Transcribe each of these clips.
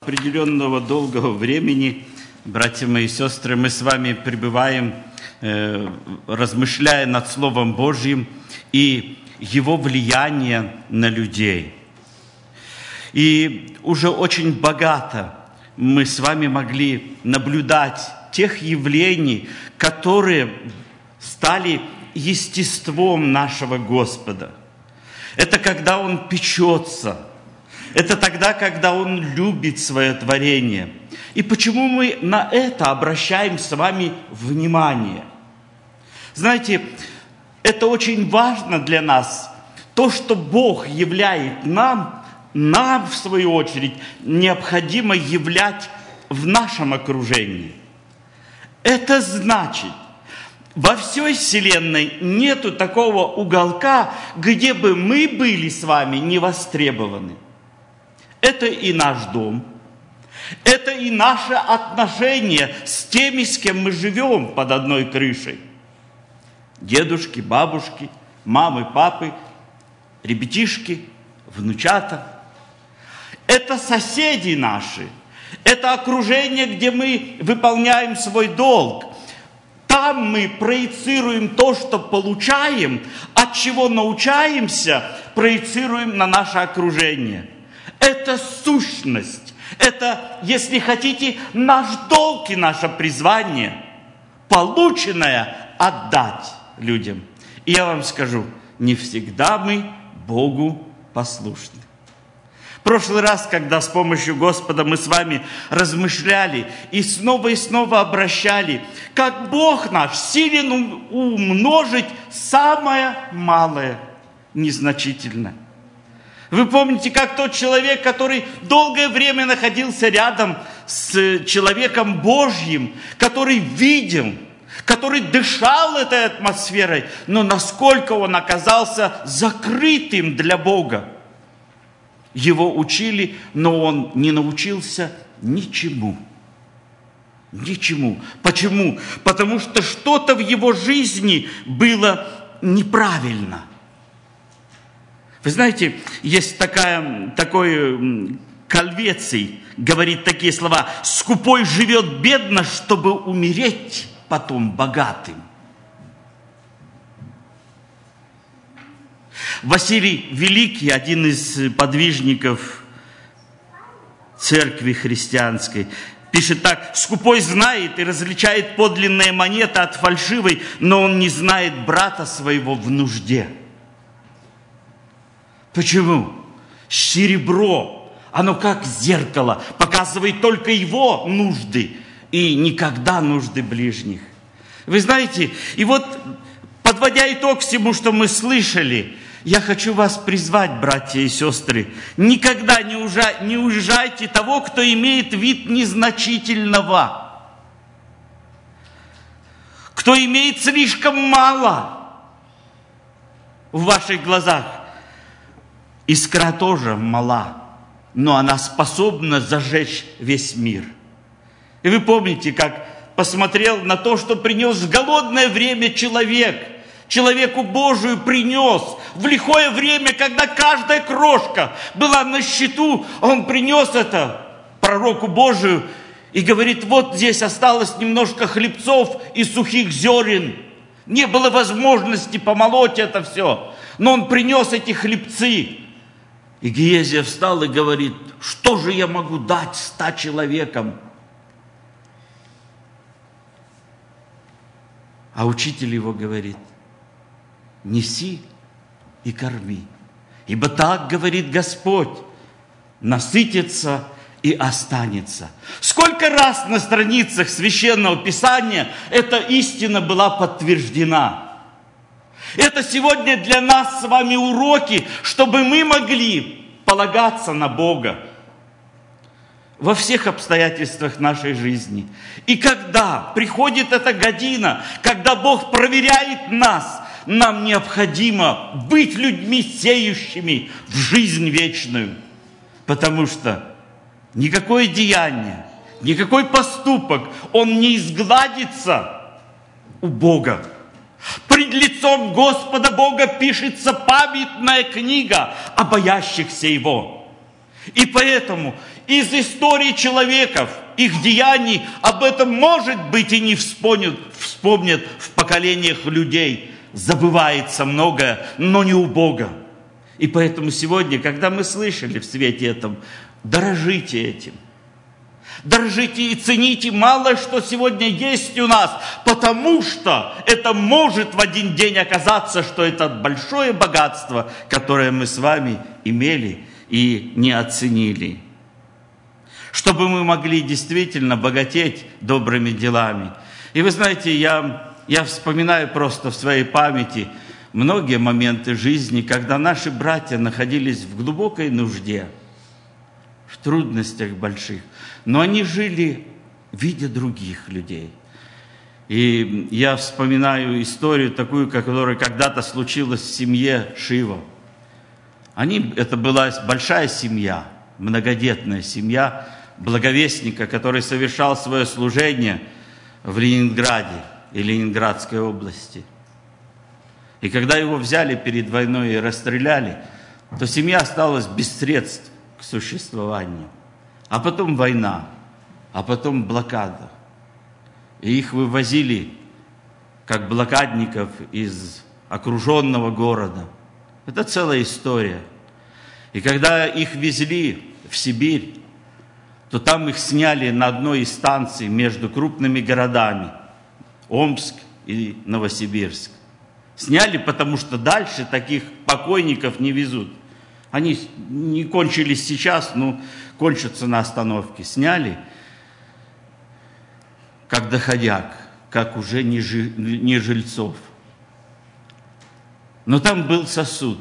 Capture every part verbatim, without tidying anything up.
определенного долгого времени, братья мои и сестры, мы с вами пребываем, э, размышляя над Словом Божьим и его влияние на людей. И уже очень богато мы с вами могли наблюдать тех явлений, которые стали естеством нашего Господа. Это когда Он печется. Это тогда, когда Он любит свое творение. И почему мы на это обращаем с вами внимание? Знаете, это очень важно для нас. То, что Бог являет нам, нам, в свою очередь, необходимо являть в нашем окружении. Это значит, во всей Вселенной нету такого уголка, где бы мы были с вами не востребованы. Это и наш дом, это и наши отношения с теми, с кем мы живем под одной крышей. Дедушки, бабушки, мамы, папы, ребятишки, внучата. Это соседи наши, это окружение, где мы выполняем свой долг. Там мы проецируем то, что получаем, от чего научаемся, проецируем на наше окружение. Это сущность, это, если хотите, наш долг и наше призвание, полученное отдать людям. И я вам скажу, не всегда мы Богу послушны. В прошлый раз, когда с помощью Господа мы с вами размышляли и снова и снова обращали, как Бог наш силен умножить самое малое, незначительное. Вы помните, как тот человек, который долгое время находился рядом с человеком Божьим, который видел, который дышал этой атмосферой, но насколько он оказался закрытым для Бога. Его учили, но он не научился ничему. Ничему. Почему? Потому что что-то в его жизни было неправильно. Вы знаете, есть такая, такой Кальвеций, говорит такие слова: «Скупой живет бедно, чтобы умереть потом богатым». Василий Великий, один из подвижников церкви христианской, пишет так: «Скупой знает и различает подлинные монеты от фальшивой, но он не знает брата своего в нужде». Почему? Серебро, оно как зеркало, показывает только его нужды и никогда нужды ближних. Вы знаете, и вот, подводя итог всему, что мы слышали, я хочу вас призвать, братья и сестры, никогда не, ужа... не уезжайте того, кто имеет вид незначительного, кто имеет слишком мало в ваших глазах. Искра тоже мала, но она способна зажечь весь мир. И вы помните, как посмотрел на то, что принес в голодное время человек, человеку Божию принес в лихое время, когда каждая крошка была на счету, он принес это пророку Божию и говорит: вот здесь осталось немножко хлебцов и сухих зерен. Не было возможности помолоть это все, но он принес эти хлебцы. И Гиезия встал и говорит: что же я могу дать ста человекам? А учитель его говорит: неси и корми. Ибо так говорит Господь: насытится и останется. Сколько раз на страницах Священного Писания эта истина была подтверждена. Это сегодня для нас с вами уроки, чтобы мы могли полагаться на Бога во всех обстоятельствах нашей жизни. И когда приходит эта година, когда Бог проверяет нас, нам необходимо быть людьми, сеющими в жизнь вечную. Потому что никакое деяние, никакой поступок, он не изгладится у Бога. Пред лицом Господа Бога пишется памятная книга о боящихся Его. И поэтому из истории человеков, их деяний, об этом, может быть, и не вспомнят, вспомнят в поколениях людей. Забывается многое, но не у Бога. И поэтому сегодня, когда мы слышали в свете этом, дорожите этим. Дорожите и цените мало, что сегодня есть у нас, потому что это может в один день оказаться, что это большое богатство, которое мы с вами имели и не оценили. Чтобы мы могли действительно богатеть добрыми делами. И вы знаете, я, я вспоминаю просто в своей памяти многие моменты жизни, когда наши братья находились в глубокой нужде, в трудностях больших, но они жили видя других людей. И я вспоминаю историю такую, которая когда-то случилась в семье Шива. Они, это была большая семья, многодетная семья благовестника, который совершал свое служение в Ленинграде и Ленинградской области. И когда его взяли перед войной и расстреляли, то семья осталась без средств к существованию. А потом война, а потом блокада. И их вывозили, как блокадников, из окруженного города. Это целая история. И когда их везли в Сибирь, то там их сняли на одной из станций между крупными городами, Омск и Новосибирск. Сняли, потому что дальше таких покойников не везут. Они не кончились сейчас, но кончатся на остановке. Сняли, как доходяг, как уже не, жи, не жильцов. Но там был сосуд.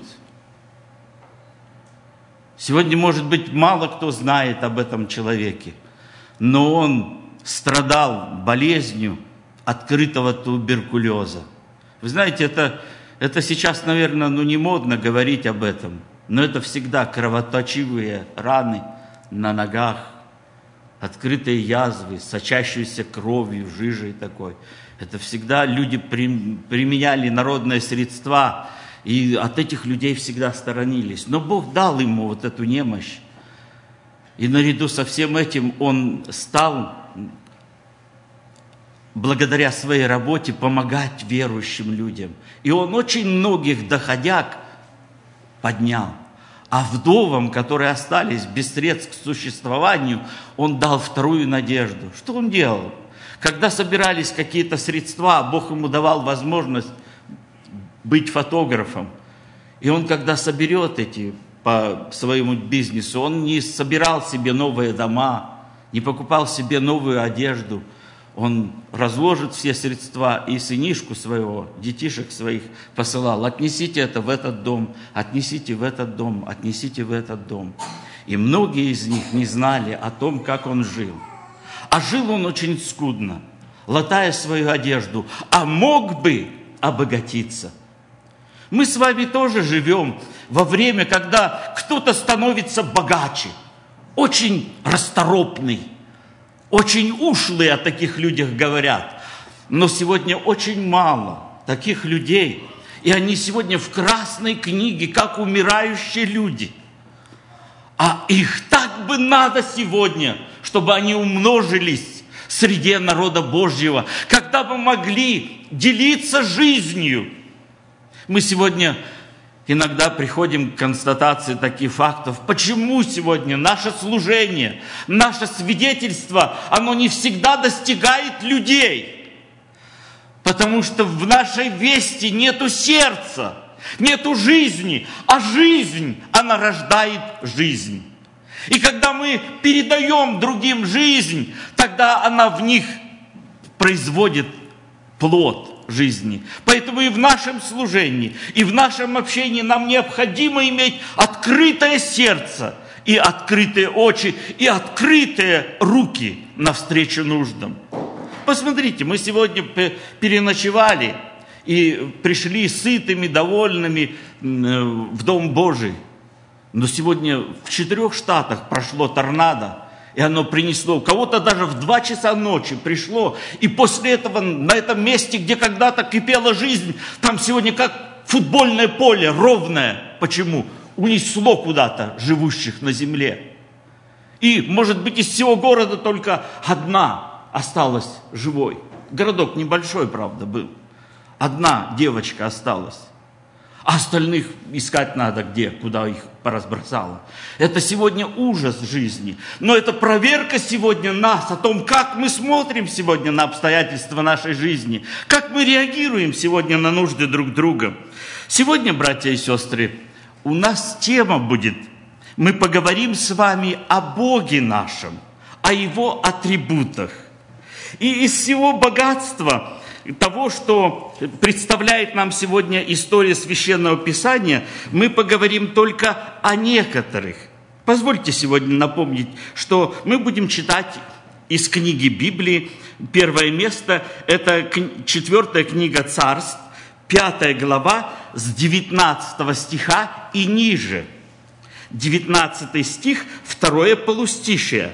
Сегодня, может быть, мало кто знает об этом человеке, но он страдал болезнью открытого туберкулеза. Вы знаете, это, это сейчас, наверное, ну, не модно говорить об этом, но это всегда кровоточивые раны на ногах, открытые язвы, сочащиеся кровью, жижей такой. Это всегда люди при, применяли народные средства, и от этих людей всегда сторонились. Но Бог дал ему вот эту немощь. И наряду со всем этим он стал, благодаря своей работе, помогать верующим людям. И он очень многих доходяг поднял. А вдовам, которые остались без средств к существованию, он дал вторую надежду. Что он делал? Когда собирались какие-то средства, Бог ему давал возможность быть фотографом. И он, когда соберет эти по своему бизнесу, он не собирал себе новые дома, не покупал себе новую одежду. Он разложит все средства и сынишку своего, детишек своих посылал. Отнесите это в этот дом, отнесите в этот дом, отнесите в этот дом. И многие из них не знали о том, как он жил. А жил он очень скудно, латая свою одежду, а мог бы обогатиться. Мы с вами тоже живем во время, когда кто-то становится богаче, очень расторопный, очень ушлые о таких людях говорят. Но сегодня очень мало таких людей, и они сегодня в красной книге, как умирающие люди. А их так бы надо сегодня, чтобы они умножились среди народа Божьего, когда бы могли делиться жизнью. Мы сегодня иногда приходим к констатации таких фактов. Почему сегодня наше служение, наше свидетельство, оно не всегда достигает людей? Потому что в нашей вести нету сердца, нету жизни, а жизнь, она рождает жизнь. И когда мы передаем другим жизнь, тогда она в них производит плод жизни. Поэтому и в нашем служении, и в нашем общении нам необходимо иметь открытое сердце, и открытые очи, и открытые руки навстречу нуждам. Посмотрите, мы сегодня переночевали и пришли сытыми, довольными в Дом Божий. Но сегодня в четырех штатах прошло торнадо, и оно принесло, у кого-то даже в два часа ночи пришло, и после этого на этом месте, где когда-то кипела жизнь, там сегодня как футбольное поле, ровное. Почему? Унесло куда-то живущих на земле. И, может быть, из всего города только одна осталась живой. Городок небольшой, правда, был. Одна девочка осталась. А остальных искать надо где, куда их поразбросало. Это сегодня ужас жизни. Но это проверка сегодня нас о том, как мы смотрим сегодня на обстоятельства нашей жизни. Как мы реагируем сегодня на нужды друг друга. Сегодня, братья и сестры, у нас тема будет. Мы поговорим с вами о Боге нашем, о Его атрибутах. И из всего богатства того, что представляет нам сегодня история Священного Писания, мы поговорим только о некоторых. Позвольте сегодня напомнить, что мы будем читать из книги Библии. Первое место – это четвертая книга Царств, пятая глава с девятнадцатого стиха и ниже. девятнадцатый стих, второе полустишие.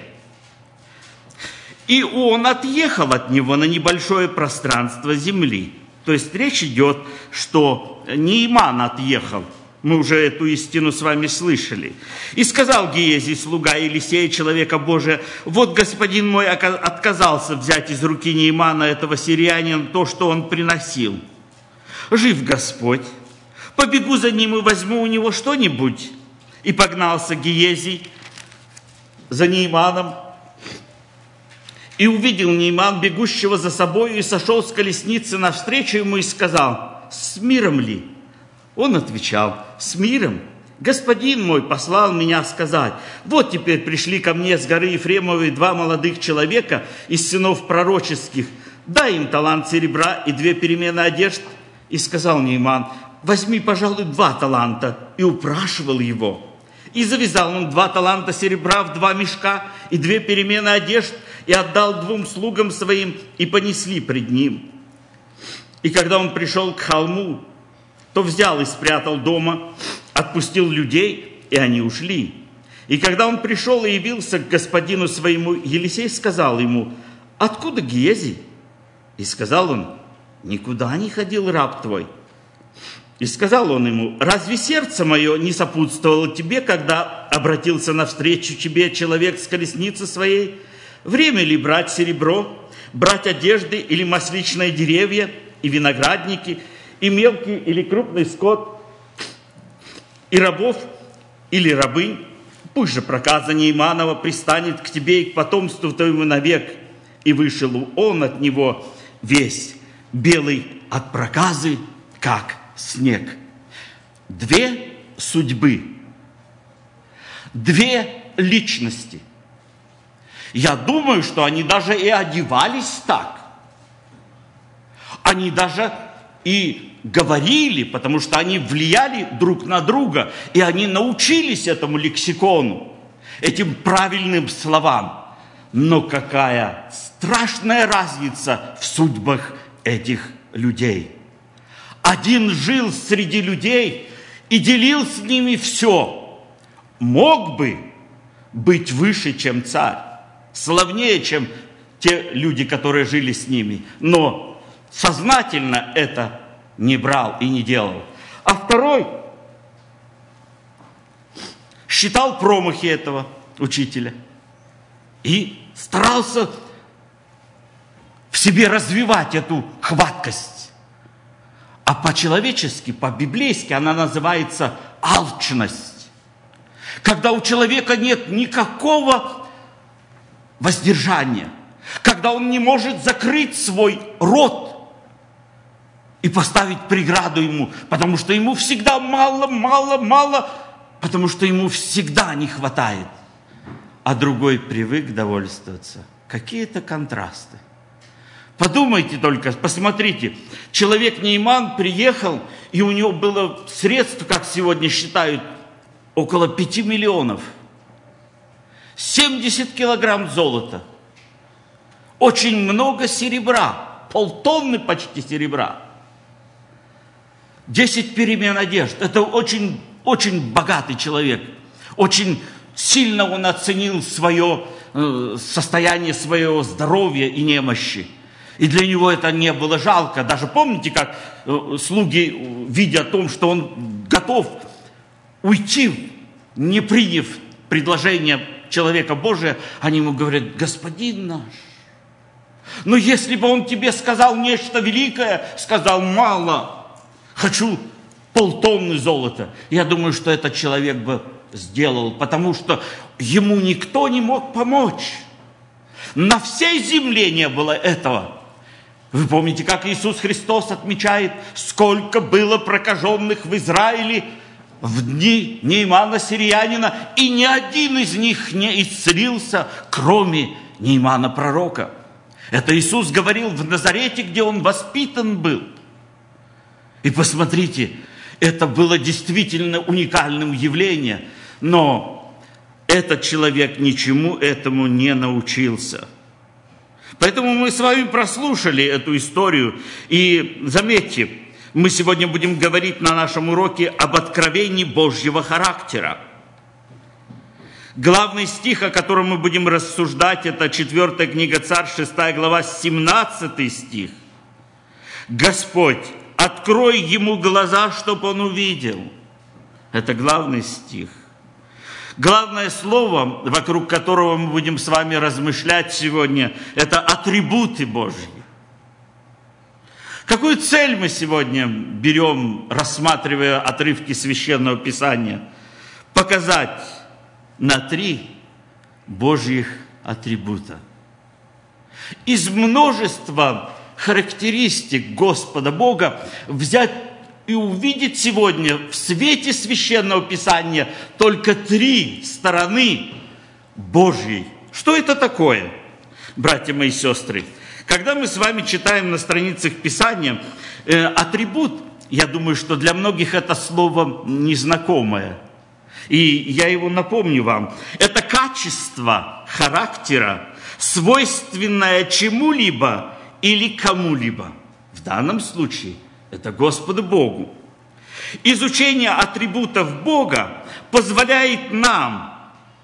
И он отъехал от него на небольшое пространство земли. То есть речь идет, что Неиман отъехал. Мы уже эту истину с вами слышали. И сказал Гиези, слуга Елисея, человека Божия: вот господин мой отказался взять из руки Неимана, этого сириянина, то, что он приносил. Жив Господь, побегу за ним и возьму у него что-нибудь. И погнался Гиези за Неиманом. И увидел Неиман, бегущего за собою, и сошел с колесницы навстречу ему и сказал: с миром ли? Он отвечал: с миром. Господин мой послал меня сказать: вот теперь пришли ко мне с горы Ефремовой два молодых человека из сынов пророческих, дай им талант серебра и две перемены одежд. И сказал Неиман: возьми, пожалуй, два таланта. И упрашивал его. И завязал он два таланта серебра в два мешка и две перемены одежд, и отдал двум слугам своим, и понесли пред ним. И когда он пришел к холму, то взял и спрятал дома, отпустил людей, и они ушли. И когда он пришел и явился к господину своему, Елисей сказал ему: откуда Гиези? И сказал он: никуда не ходил раб твой. И сказал он ему: разве сердце мое не сопутствовало тебе, когда обратился навстречу тебе человек с колесницы своей? Время ли брать серебро, брать одежды или масличные деревья и виноградники, и мелкий или крупный скот, и рабов или рабынь? Пусть же проказа Неиманова пристанет к тебе и к потомству твоему навек. И вышел он от него весь белый от проказы, как снег. Две судьбы, две личности. Я думаю, что они даже и одевались так. Они даже и говорили, потому что они влияли друг на друга, и они научились этому лексикону, этим правильным словам. Но какая страшная разница в судьбах этих людей. Один жил среди людей и делил с ними все. Мог бы быть выше, чем царь, славнее, чем те люди, которые жили с ними, но сознательно это не брал и не делал. А второй считал промахи этого учителя и старался в себе развивать эту хваткость. А по-человечески, по-библейски она называется алчность. Когда у человека нет никакого воздержания, когда он не может закрыть свой рот и поставить преграду ему, потому что ему всегда мало, мало, мало, потому что ему всегда не хватает. А другой привык довольствоваться. Какие-то контрасты. Подумайте только, посмотрите. Человек Неиман приехал, и у него было средств, как сегодня считают, около пяти миллионов. семьдесят килограмм золота. Очень много серебра. Полтонны почти серебра. десять перемен одежд. Это очень, очень богатый человек. Очень сильно он оценил свое э, состояние своего здоровья и немощи. И для него это не было жалко. Даже помните, как э, слуги, видя о том, что он готов уйти, не приняв предложение человека Божия, они ему говорят: господин наш. Но если бы он тебе сказал нечто великое, сказал: мало, хочу полтонны золота, я думаю, что этот человек бы сделал, потому что ему никто не мог помочь. На всей земле не было этого. Вы помните, как Иисус Христос отмечает, сколько было прокаженных в Израиле в дни Неймана Сириянина, и ни один из них не исцелился, кроме Неймана пророка. Это Иисус говорил в Назарете, где он воспитан был. И посмотрите, это было действительно уникальным явлением, но этот человек ничему этому не научился. Поэтому мы с вами прослушали эту историю. И заметьте, мы сегодня будем говорить на нашем уроке об откровении Божьего характера. Главный стих, о котором мы будем рассуждать, это четвёртая книга Царств, шестая глава, семнадцатый стих. «Господь, открой ему глаза, чтобы он увидел». Это главный стих. Главное слово, вокруг которого мы будем с вами размышлять сегодня, это атрибуты Божьи. Какую цель мы сегодня берем, рассматривая отрывки Священного Писания? Показать на три Божьих атрибута. Из множества характеристик Господа Бога взять и увидеть сегодня в свете Священного Писания только три стороны Божьей. Что это такое, братья мои сестры? Когда мы с вами читаем на страницах Писания э, атрибут, я думаю, что для многих это слово незнакомое. И я его напомню вам. Это качество характера, свойственное чему-либо или кому-либо. В данном случае это Господу Богу. Изучение атрибутов Бога позволяет нам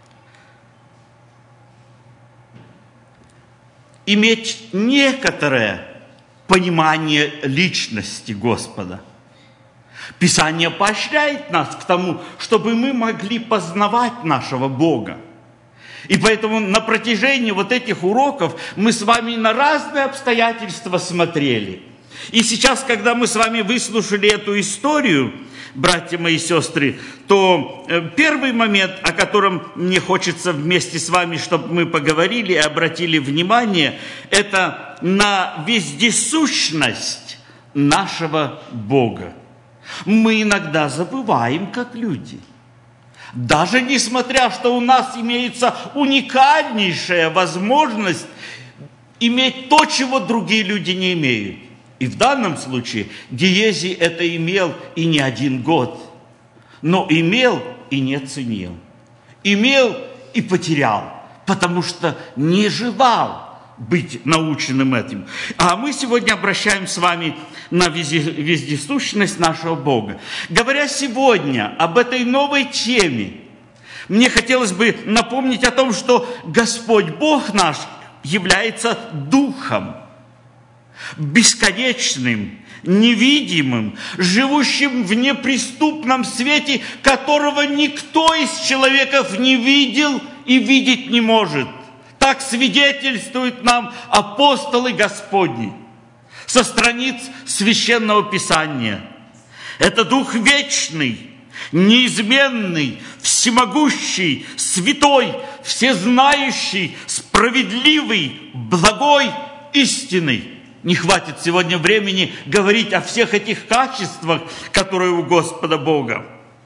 иметь некоторое понимание личности Господа. Писание поощряет нас к тому, чтобы мы могли познавать нашего Бога. И поэтому на протяжении вот этих уроков мы с вами на разные обстоятельства смотрели. И сейчас, когда мы с вами выслушали эту историю, братья мои сестры, то первый момент, о котором мне хочется вместе с вами, чтобы мы поговорили и обратили внимание, это на вездесущность нашего Бога. Мы иногда забываем, как люди. Даже несмотря, что у нас имеется уникальнейшая возможность иметь то, чего другие люди не имеют. И в данном случае Гиези это имел и не один год. Но имел и не ценил. Имел и потерял, потому что не желал быть наученным этим. А мы сегодня обращаем с вами на вездесущность нашего Бога. Говоря сегодня об этой новой теме, мне хотелось бы напомнить о том, что Господь Бог наш является Духом, бесконечным, невидимым, живущим в неприступном свете, которого никто из человеков не видел и видеть не может. Так свидетельствуют нам апостолы Господни со страниц Священного Писания. Это Дух вечный, неизменный, всемогущий, святой, всезнающий, справедливый, благой, истинный. Не хватит сегодня времени говорить о всех этих качествах, которые у Господа Бога.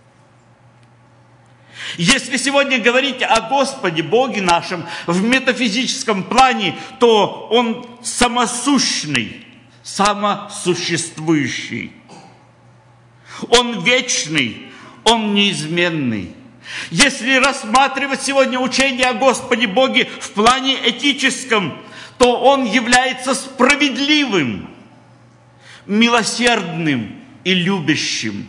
Если сегодня говорить о Господе Боге нашем в метафизическом плане, то Он самосущный, самосуществующий. Он вечный, Он неизменный. Если рассматривать сегодня учение о Господе Боге в плане этическом, то Он является справедливым, милосердным и любящим.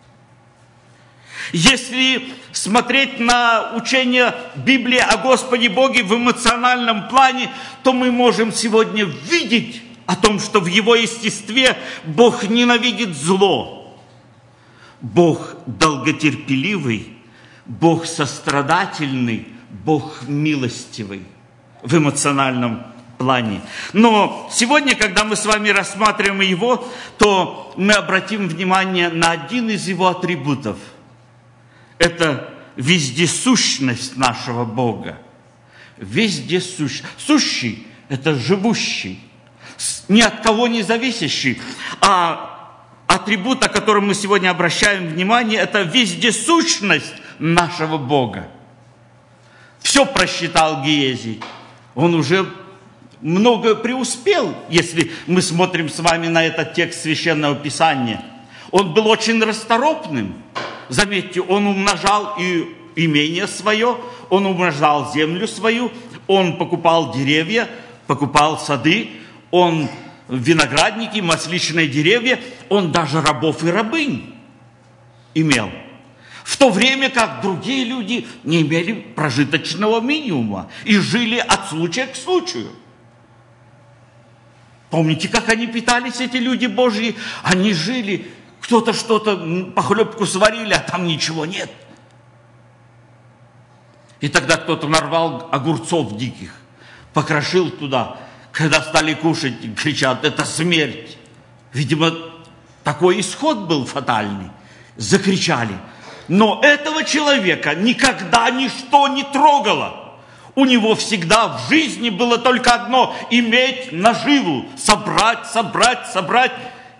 Если смотреть на учение Библии о Господе Боге в эмоциональном плане, то мы можем сегодня видеть о том, что в Его естестве Бог ненавидит зло. Бог долготерпеливый, Бог сострадательный, Бог милостивый в эмоциональном плане. Но сегодня, когда мы с вами рассматриваем Его, то мы обратим внимание на один из Его атрибутов. Это вездесущность нашего Бога. Вездесущий. Сущий – это живущий, ни от кого не зависящий. А атрибут, о котором мы сегодня обращаем внимание, это вездесущность нашего Бога. Все просчитал Гиезий. Он уже много преуспел, если мы смотрим с вами на этот текст Священного Писания. Он был очень расторопным. Заметьте, он умножал и имение свое, он умножал землю свою, он покупал деревья, покупал сады, он виноградники, масличные деревья, он даже рабов и рабынь имел. В то время как другие люди не имели прожиточного минимума и жили от случая к случаю. Помните, как они питались, эти люди Божьи? Они жили, кто-то что-то, похлебку сварили, а там ничего нет. И тогда кто-то нарвал огурцов диких, покрошил туда. Когда стали кушать, кричат, это смерть. Видимо, такой исход был фатальный. Закричали. Но этого человека никогда ничто не трогало. У него всегда в жизни было только одно – иметь наживу, собрать, собрать, собрать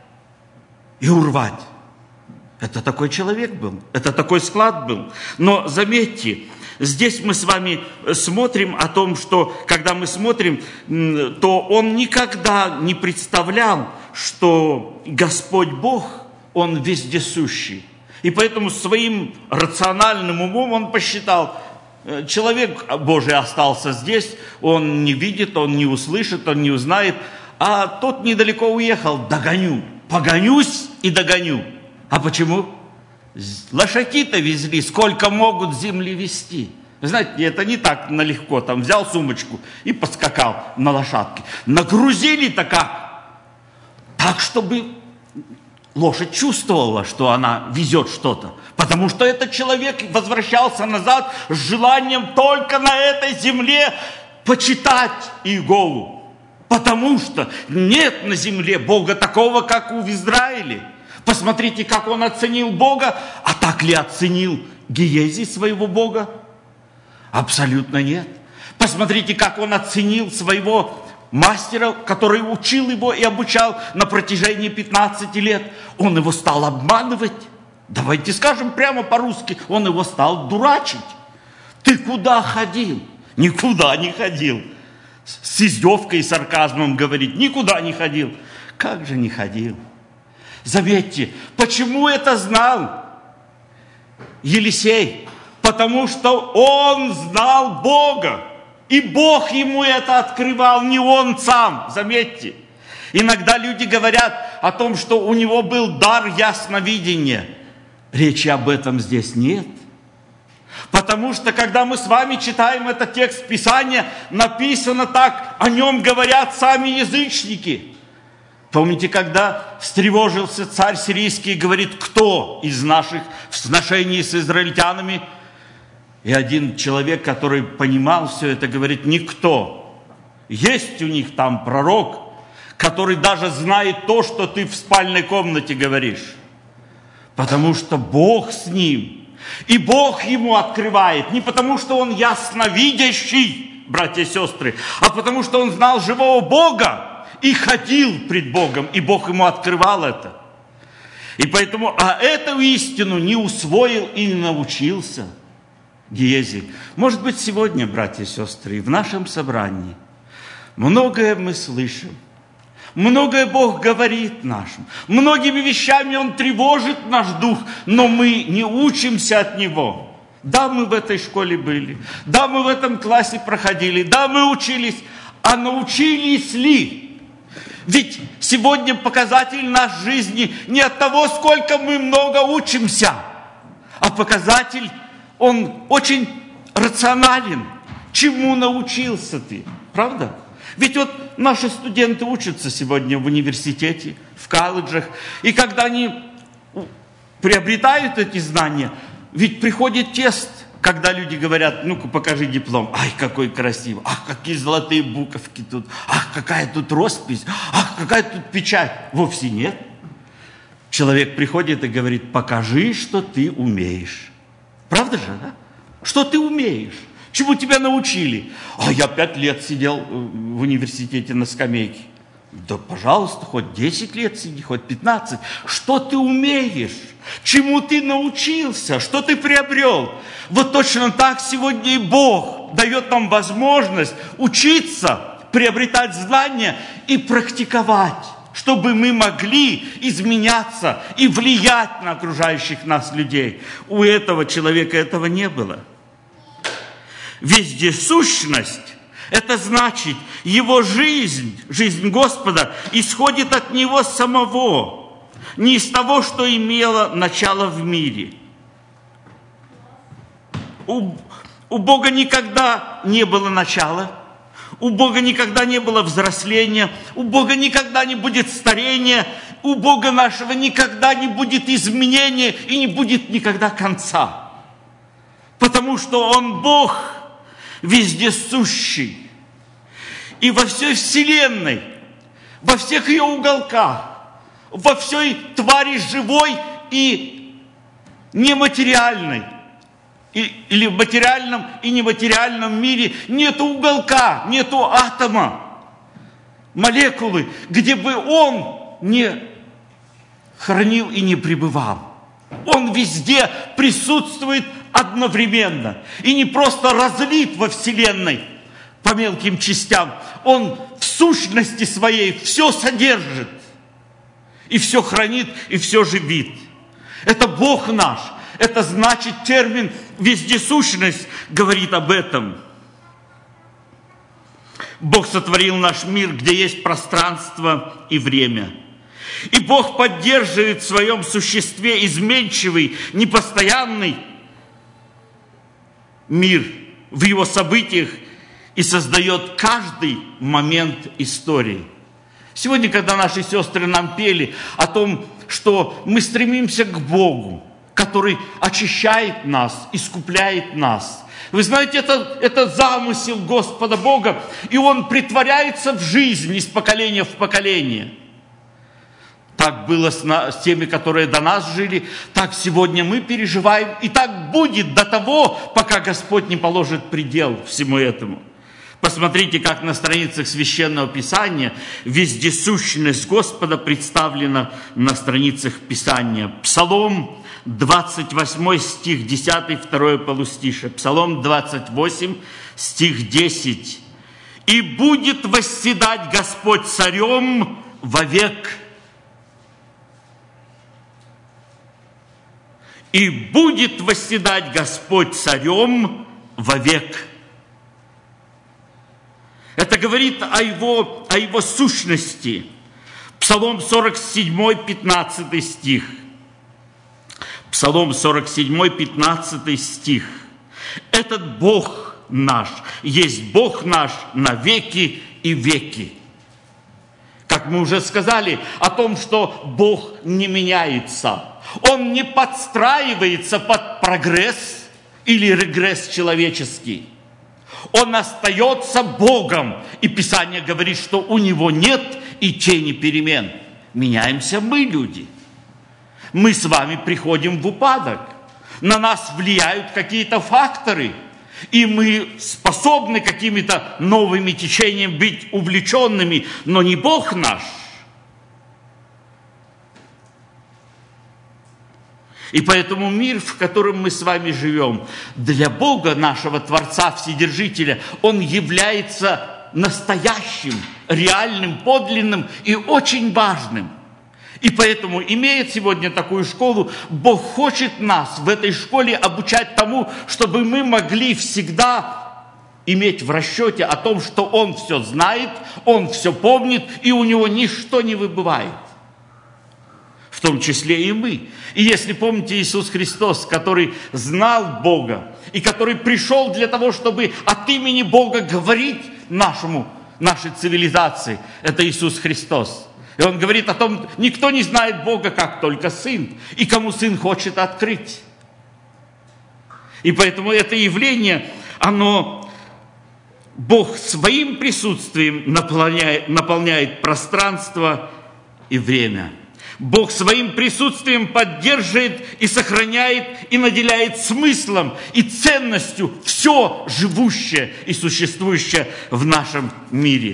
и урвать. Это такой человек был, это такой склад был. Но заметьте, здесь мы с вами смотрим о том, что когда мы смотрим, то он никогда не представлял, что Господь Бог, Он вездесущий. И поэтому своим рациональным умом он посчитал, человек Божий остался здесь, он не видит, он не услышит, он не узнает, а тот недалеко уехал, догоню, погонюсь и догоню. А почему? Лошаки-то везли, сколько могут земли везти. Знаете, это не так налегко, там взял сумочку и поскакал на лошадке. Нагрузили-то как? Так, чтобы лошадь чувствовала, что она везет что-то. Потому что этот человек возвращался назад с желанием только на этой земле почитать Иегову. Потому что нет на земле Бога такого, как в Израиле. Посмотрите, как он оценил Бога. А так ли оценил Гиезий своего Бога? Абсолютно нет. Посмотрите, как он оценил своего мастера, который учил его и обучал на протяжении пятнадцати лет. Он его стал обманывать. Давайте скажем прямо по-русски, он его стал дурачить. Ты куда ходил? Никуда не ходил. С издевкой и сарказмом говорит, никуда не ходил. Как же не ходил? Заметьте, почему это знал Елисей? Потому что он знал Бога. И Бог ему это открывал, не он сам. Заметьте. Иногда люди говорят о том, что у него был дар ясновидения. Речи об этом здесь нет. Потому что, когда мы с вами читаем этот текст Писания, написано так, о нем говорят сами язычники. Помните, когда встревожился царь сирийский и говорит, кто из наших в сношении с израильтянами? И один человек, который понимал все это, говорит, никто. Есть у них там пророк, который даже знает то, что ты в спальной комнате говоришь. Потому что Бог с ним. И Бог ему открывает. Не потому, что он ясновидящий, братья и сестры, а потому, что он знал живого Бога и ходил пред Богом, и Бог ему открывал это. И поэтому, а эту истину не усвоил и не научился Гиезий. Может быть, сегодня, братья и сестры, в нашем собрании многое мы слышим, многое Бог говорит нашим, многими вещами Он тревожит наш дух, но мы не учимся от Него. Да, мы в этой школе были, да, мы в этом классе проходили, да, мы учились, а научились ли? Ведь сегодня показатель нашей жизни не от того, сколько мы много учимся, а показатель, он очень рационален. Чему научился ты? Правда? Ведь вот наши студенты учатся сегодня в университете, в колледжах, и когда они приобретают эти знания, ведь приходит тест, Когда люди говорят, ну-ка покажи диплом, ай, какой красивый, ах, какие золотые буковки тут, ах, какая тут роспись, ах, какая тут печать. Вовсе нет. Человек приходит и говорит, покажи, что ты умеешь. Правда же, да? Что ты умеешь? Чему тебя научили? А я пять лет сидел в университете на скамейке. Да, пожалуйста, хоть десять лет сиди, хоть пятнадцать. Что ты умеешь? Чему ты научился? Что ты приобрел? Вот точно так сегодня и Бог дает нам возможность учиться, приобретать знания и практиковать, чтобы мы могли изменяться и влиять на окружающих нас людей. У этого человека этого не было. Вездесущность – это значит, его жизнь, жизнь Господа, исходит от Него самого, не из того, что имело начало в мире. У, у Бога никогда не было начала, у Бога никогда не было взросления, у Бога никогда не будет старения, у Бога нашего никогда не будет изменения и не будет никогда конца. Потому что Он Бог вездесущий. И во всей вселенной, во всех ее уголках, во всей твари живой и нематериальной, и, или в материальном и нематериальном мире нету уголка, нету атома, молекулы, где бы он не хранил и не пребывал. Он везде присутствует одновременно и не просто разлит во вселенной по мелким частям. Он в сущности своей все содержит, и все хранит, и все живит. Это Бог наш. Это значит, термин «вездесущность» говорит об этом. Бог сотворил наш мир, где есть пространство и время. И Бог поддерживает в своем существе изменчивый, непостоянный мир в его событиях и создает каждый момент истории. Сегодня, когда наши сестры нам пели о том, что мы стремимся к Богу, который очищает нас, искупляет нас. Вы знаете, это, это замысел Господа Бога, и Он притворяется в жизнь из поколения в поколение. Так было с, на, с теми, которые до нас жили, так сегодня мы переживаем, и так будет до того, пока Господь не положит предел всему этому. Посмотрите, как на страницах Священного Писания вездесущность Господа представлена на страницах Писания. Псалом двадцать восьмой, стих десятый, второе полустишее. Псалом двадцать восемь, стих десять. «И будет восседать Господь царем вовек». «И будет восседать Господь царем вовек». Это говорит о его, о его сущности. Псалом сорок семь, пятнадцатый стих. Псалом сорок семь, пятнадцатый стих. Этот Бог наш есть Бог наш на веки и веки. Как мы уже сказали о том, что Бог не меняется. Он не подстраивается под прогресс или регресс человеческий. Он остается Богом. И Писание говорит, что у Него нет и тени перемен. Меняемся мы, люди. Мы с вами приходим в упадок. На нас влияют какие-то факторы. И мы способны какими-то новыми течениями быть увлеченными. Но не Бог наш. И поэтому мир, в котором мы с вами живем, для Бога, нашего Творца, Вседержителя, Он является настоящим, реальным, подлинным и очень важным. И поэтому, имея сегодня такую школу, Бог хочет нас в этой школе обучать тому, чтобы мы могли всегда иметь в расчете о том, что Он все знает, Он все помнит, и у Него ничто не выбывает. В том числе и мы. И если помните Иисус Христос, который знал Бога, и который пришел для того, чтобы от имени Бога говорить нашему, нашей цивилизации, это Иисус Христос. И Он говорит о том, никто не знает Бога, как только Сын, и кому Сын хочет открыть. И поэтому это явление, оно, Бог своим присутствием наполняет, наполняет пространство и время. Бог своим присутствием поддерживает и сохраняет и наделяет смыслом и ценностью все живущее и существующее в нашем мире.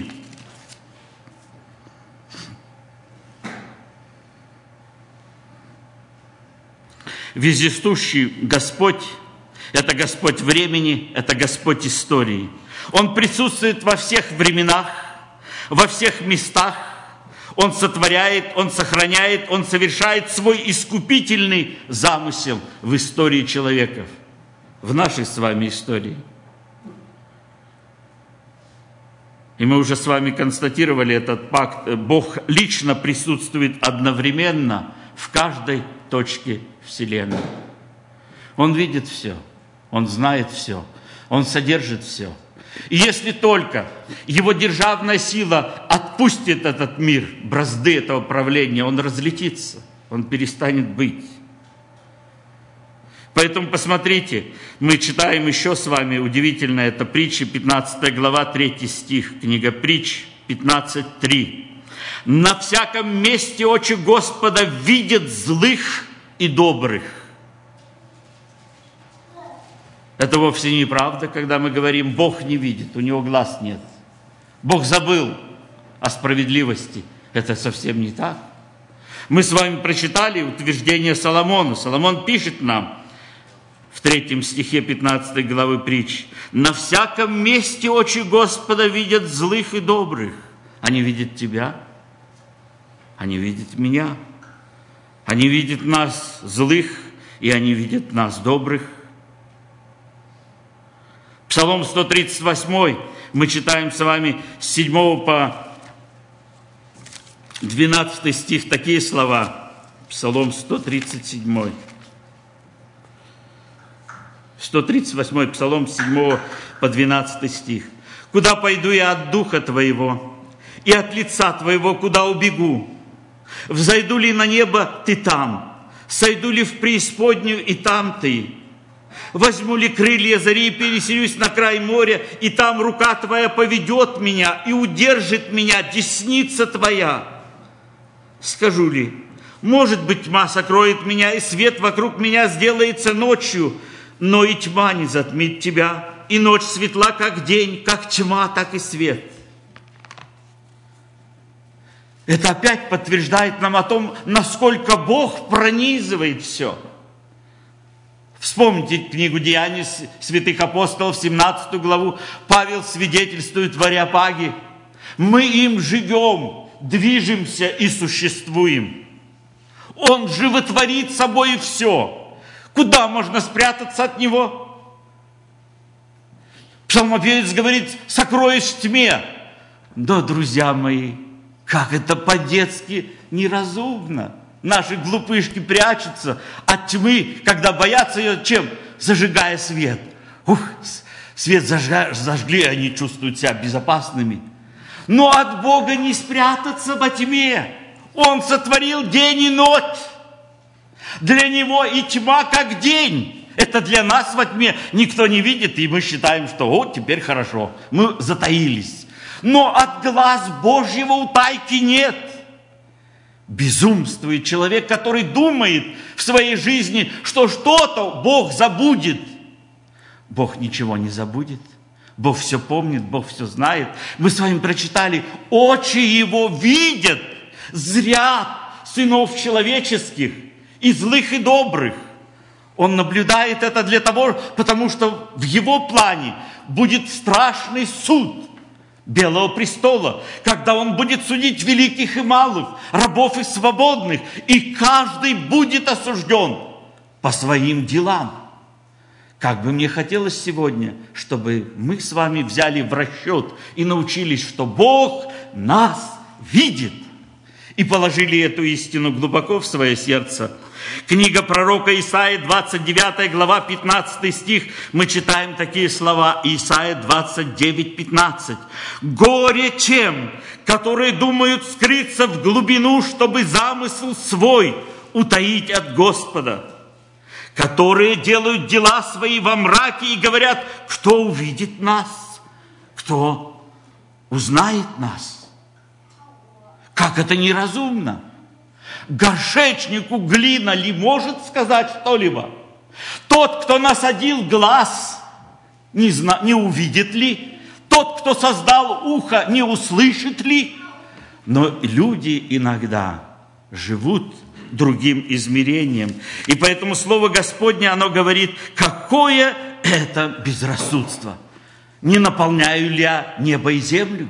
Вездесущий Господь – это Господь времени, это Господь истории. Он присутствует во всех временах, во всех местах. Он сотворяет, Он сохраняет, Он совершает свой искупительный замысел в истории человеков, в нашей с вами истории. И мы уже с вами констатировали этот пакт. Бог лично присутствует одновременно в каждой точке Вселенной. Он видит все, Он знает все, Он содержит все. И если только Его державная сила отпустит этот мир, бразды этого правления, он разлетится, он перестанет быть. Поэтому посмотрите, мы читаем еще с вами удивительно, это притча, пятнадцатая глава, третий стих, книга Притч, пятнадцать три. «На всяком месте очи Господа видят злых и добрых». Это вовсе не правда, когда мы говорим, Бог не видит, у Него глаз нет. Бог забыл о справедливости. Это совсем не так. Мы с вами прочитали утверждение Соломона. Соломон пишет нам в третьем стихе пятнадцатой главы Притч: «На всяком месте очи Господа видят злых и добрых». Они видят тебя, они видят меня, они видят нас злых, и они видят нас добрых. Псалом сто тридцать восемь, мы читаем с вами с седьмого по двенадцатый стих такие слова. Псалом сто тридцать семь. сто тридцать восьмой Псалом с седьмого по двенадцатый стих. «Куда пойду я от Духа Твоего, и от лица Твоего куда убегу? Взойду ли на небо, Ты там? Сойду ли в преисподнюю, и там Ты? Возьму ли крылья зари и переселюсь на край моря, и там рука Твоя поведет меня и удержит меня десница Твоя? Скажу ли, может быть, тьма сокроет меня, и свет вокруг меня сделается ночью, но и тьма не затмит Тебя, и ночь светла, как день, как тьма, так и свет». Это опять подтверждает нам о том, насколько Бог пронизывает все. Вспомните книгу «Деяний святых апостолов», семнадцатую главу. Павел свидетельствует в Ареопаге: «Мы им живем, движемся и существуем». Он животворит собой все. Куда можно спрятаться от Него? Псалмопевец говорит: «Сокроюсь в тьме». Да, друзья мои, как это по-детски неразумно. Наши глупышки прячутся от тьмы, когда боятся ее чем? Зажигая свет. Ух, свет зажга, зажгли, они чувствуют себя безопасными. Но от Бога не спрятаться во тьме. Он сотворил день и ночь. Для Него и тьма как день. Это для нас во тьме никто не видит, и мы считаем, что вот теперь хорошо, мы затаились. Но от глаз Божьего утайки нет. Безумствует человек, который думает в своей жизни, что что-то Бог забудет. Бог ничего не забудет. Бог все помнит, Бог все знает. Мы с вами прочитали: очи Его видят зря сынов человеческих, и злых, и добрых. Он наблюдает это для того, потому что в Его плане будет страшный суд Белого престола, когда Он будет судить великих и малых, рабов и свободных, и каждый будет осужден по своим делам. Как бы мне хотелось сегодня, чтобы мы с вами взяли в расчет и научились, что Бог нас видит, и положили эту истину глубоко в свое сердце. Книга пророка Исаии, двадцать девятая глава, пятнадцатый стих, мы читаем такие слова. Исаия двадцать девять, пятнадцать. «Горе тем, которые думают скрыться в глубину, чтобы замысл свой утаить от Господа. которые делают дела свои во мраке и говорят, кто увидит нас, кто узнает нас. Как это неразумно! Горшечнику глина ли может сказать что-либо? Тот, кто насадил глаз, не, зна, не увидит ли? Тот, кто создал ухо, не услышит ли? Но люди иногда живут другим измерением. И поэтому Слово Господне, оно говорит, какое это безрассудство. Не наполняю ли я небо и землю?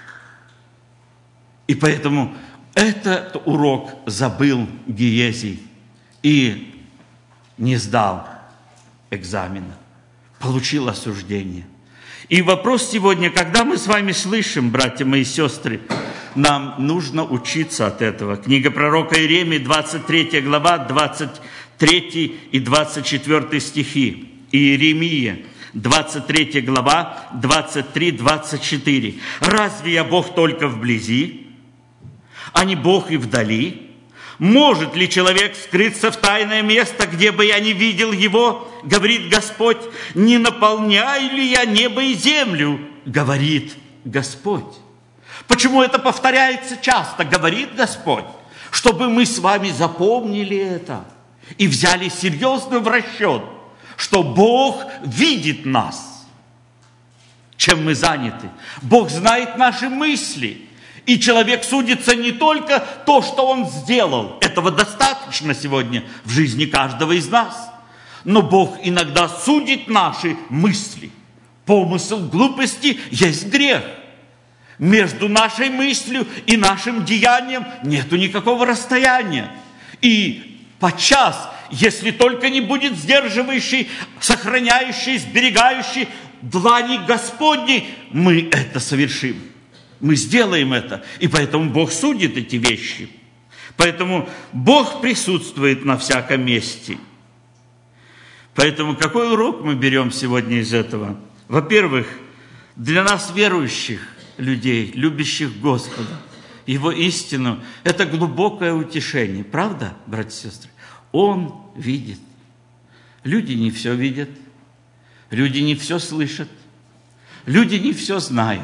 И поэтому этот урок забыл Гиезий и не сдал экзамена, получил осуждение. И вопрос сегодня, когда мы с вами слышим, братья мои и сестры, нам нужно учиться от этого. Книга пророка Иеремии, двадцать третья глава, двадцать третий и двадцать четвёртый стихи. Иеремия, двадцать третья глава, двадцать три двадцать четыре. «Разве я Бог только вблизи, а не Бог и вдали? Может ли человек скрыться в тайное место, где бы я не видел его, говорит Господь? Не наполняю ли я небо и землю, говорит Господь». Почему это повторяется часто, говорит Господь? Чтобы мы с вами запомнили это и взяли серьезно в расчет, что Бог видит нас, чем мы заняты. Бог знает наши мысли. И человек судится не только то, что он сделал. Этого достаточно сегодня в жизни каждого из нас. Но Бог иногда судит наши мысли. Помысл глупости есть грех. Между нашей мыслью и нашим деянием нету никакого расстояния. И подчас, если только не будет сдерживающий, сохраняющий, сберегающий длани Господней, мы это совершим. Мы сделаем это. И поэтому Бог судит эти вещи. Поэтому Бог присутствует на всяком месте. Поэтому какой урок мы берем сегодня из этого? Во-первых, для нас верующих людей, любящих Господа, Его истину, это глубокое утешение. Правда, братья и сестры? Он видит. Люди не все видят. Люди не все слышат. Люди не все знают.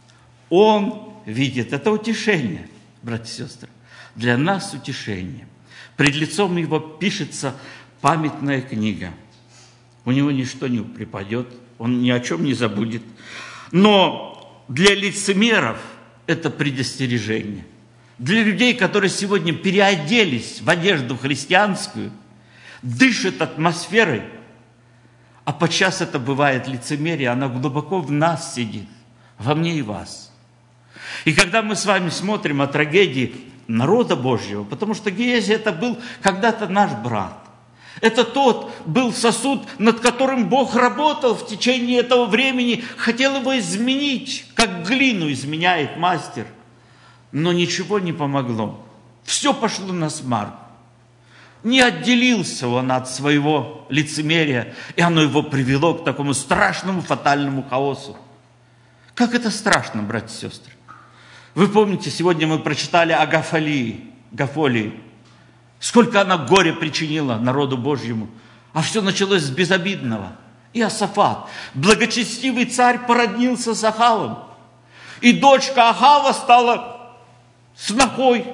Он видит. Это утешение, братья и сестры. Для нас утешение. Пред лицом Его пишется памятная книга. У Него ничто не припадет. Он ни о чем не забудет. Но для лицемеров это предостережение. Для людей, которые сегодня переоделись в одежду христианскую, дышат атмосферой, а подчас это бывает лицемерие, оно глубоко в нас сидит, во мне и вас. И когда мы с вами смотрим о трагедии народа Божьего, потому что Гиезий это был когда-то наш брат, это тот был сосуд, над которым Бог работал в течение этого времени, хотел его изменить, как глину изменяет мастер. Но ничего не помогло. Все пошло на смарку. Не отделился он от своего лицемерия, и оно его привело к такому страшному фатальному хаосу. Как это страшно, братья и сестры. Вы помните, сегодня мы прочитали о Гафолии, Гафолии. Сколько она горя причинила народу Божьему. А все началось с безобидного. Иосафат, благочестивый царь, породнился с Ахавом. И дочка Ахава стала снохой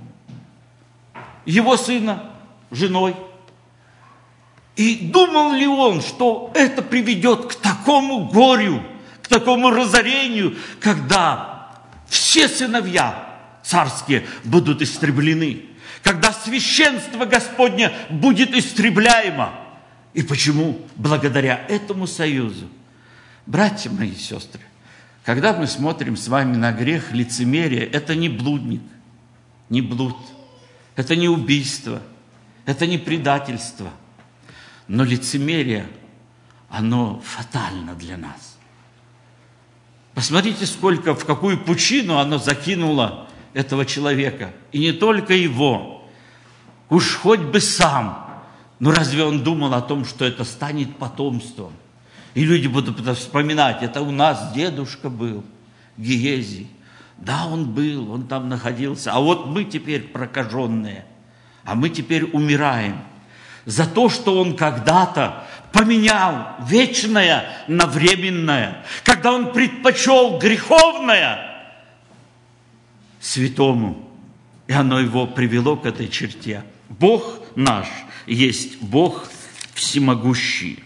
его сына, женой. И думал ли он, что это приведет к такому горю, к такому разорению, когда все сыновья царские будут истреблены? Когда священство Господне будет истребляемо. И почему? Благодаря этому союзу. Братья мои и сестры, когда мы смотрим с вами на грех лицемерия, это не блудник, не блуд, это не убийство, это не предательство. Но лицемерие, оно фатально для нас. Посмотрите, сколько, в какую пучину оно закинуло этого человека. И не только его. Уж хоть бы сам. Но разве он думал о том, что это станет потомством? И люди будут вспоминать, это у нас дедушка был, Гиезий. Да, он был, он там находился. А вот мы теперь прокаженные. А мы теперь умираем. за то, что Он когда-то поменял вечное на временное, когда Он предпочел греховное святому, и оно его привело к этой черте. Бог наш есть Бог всемогущий.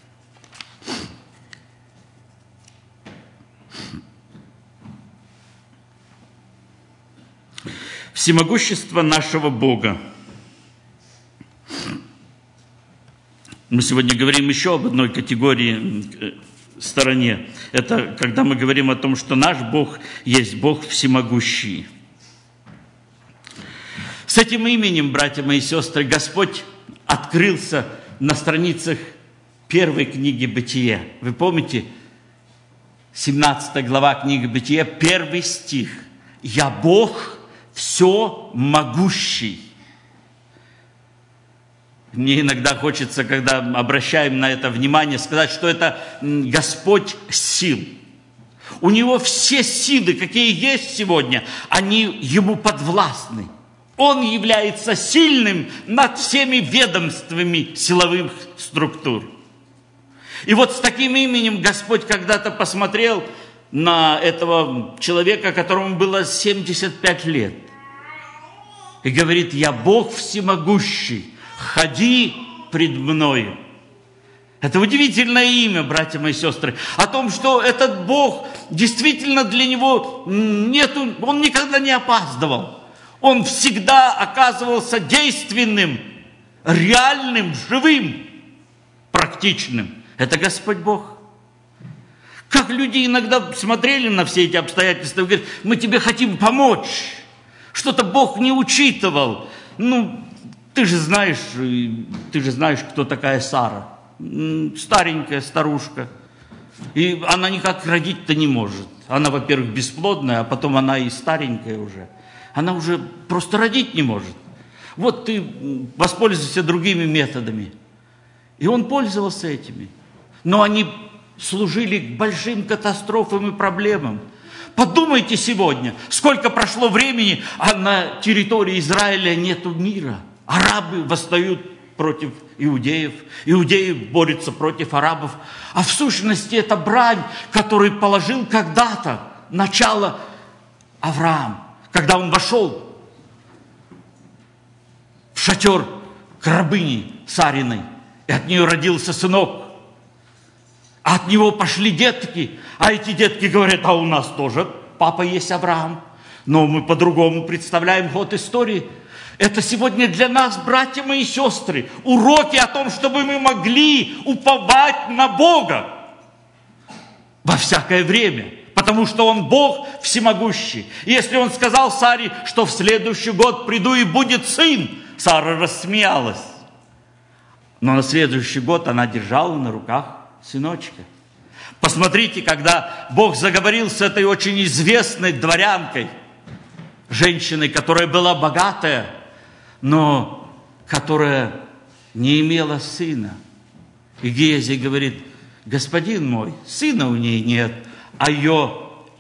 Всемогущество нашего Бога. Мы сегодня говорим еще об одной категории, стороне. Это когда мы говорим о том, что наш Бог есть Бог всемогущий. С этим именем, братья мои и сестры, Господь открылся на страницах первой книги Бытия. Вы помните, семнадцатая глава книги Бытия, первый стих. «Я Бог все могущий». Мне иногда хочется, когда обращаем на это внимание, сказать, что это Господь сил. У Него все силы, какие есть сегодня, они Ему подвластны. Он является сильным над всеми ведомствами силовых структур. И вот с таким именем Господь когда-то посмотрел на этого человека, которому было семьдесят пять лет. И говорит: «Я Бог всемогущий, ходи пред мною». Это удивительное имя, братья мои и сестры, о том, что этот Бог действительно для него нету, он никогда не опаздывал. Он всегда оказывался действенным, реальным, живым, практичным. Это Господь Бог. Как люди иногда смотрели на все эти обстоятельства и говорят: мы тебе хотим помочь. Что-то Бог не учитывал. Ну, ты же знаешь, ты же знаешь, кто такая Сара. Старенькая старушка. И она никак родить-то не может. Она, во-первых, бесплодная, а потом она и старенькая уже. Она уже просто родить не может. Вот ты воспользуйся другими методами. И он пользовался этими. Но они служили к большим катастрофам и проблемам. Подумайте сегодня, сколько прошло времени, а на территории Израиля нету мира. Арабы восстают против иудеев, иудеи борются против арабов. А в сущности это брань, которую положил когда-то начало Авраам, когда он вошел в шатер к рабыне Сариной, и от нее родился сынок. А от него пошли детки, а эти детки говорят: а у нас тоже папа есть Авраам. Но мы по-другому представляем ход истории. Это сегодня для нас, братья мои и сестры, уроки о том, чтобы мы могли уповать на Бога во всякое время. Потому что Он Бог всемогущий. И если Он сказал Саре, что в следующий год приду и будет сын, Сара рассмеялась. Но на следующий год она держала на руках сыночка. Посмотрите, когда Бог заговорил с этой очень известной дворянкой, женщиной, которая была богатая, но которая не имела сына. И Геhazi говорит: господин мой, сына у ней нет, а ее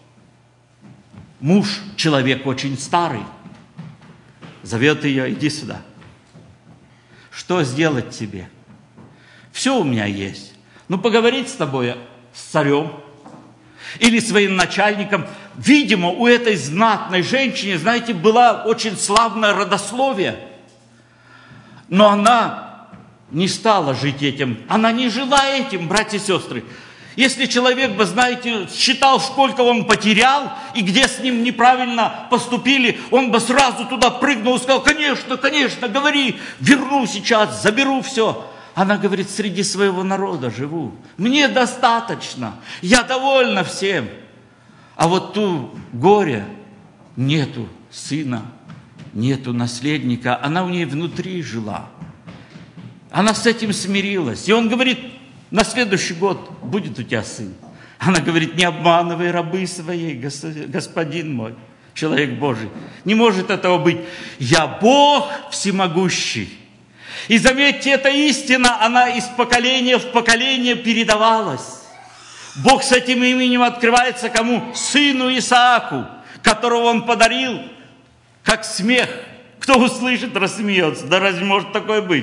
муж, человек очень старый, зовет ее: иди сюда. Что сделать тебе? Все у меня есть. Ну, поговорить с тобой, с царем или своим начальником. Видимо, у этой знатной женщины, знаете, была очень славное родословие. Но она не стала жить этим. Она не жила этим, братья и сестры. Если человек бы, знаете, считал, сколько он потерял и где с ним неправильно поступили, он бы сразу туда прыгнул и сказал: конечно, конечно, говори, верну сейчас, заберу все. Она говорит: среди своего народа живу, мне достаточно, я довольна всем. А вот ту горе, нету сына, нету наследника, она у нее внутри жила. Она с этим смирилась. И он говорит: на следующий год будет у тебя сын. Она говорит: не обманывай рабы своей, господин мой, человек Божий. Не может этого быть. Я Бог всемогущий. И заметьте, эта истина, она из поколения в поколение передавалась. Бог с этим именем открывается кому? Сыну Исааку, которого Он подарил, как смех. Кто услышит, рассмеется. Да разве может такое быть?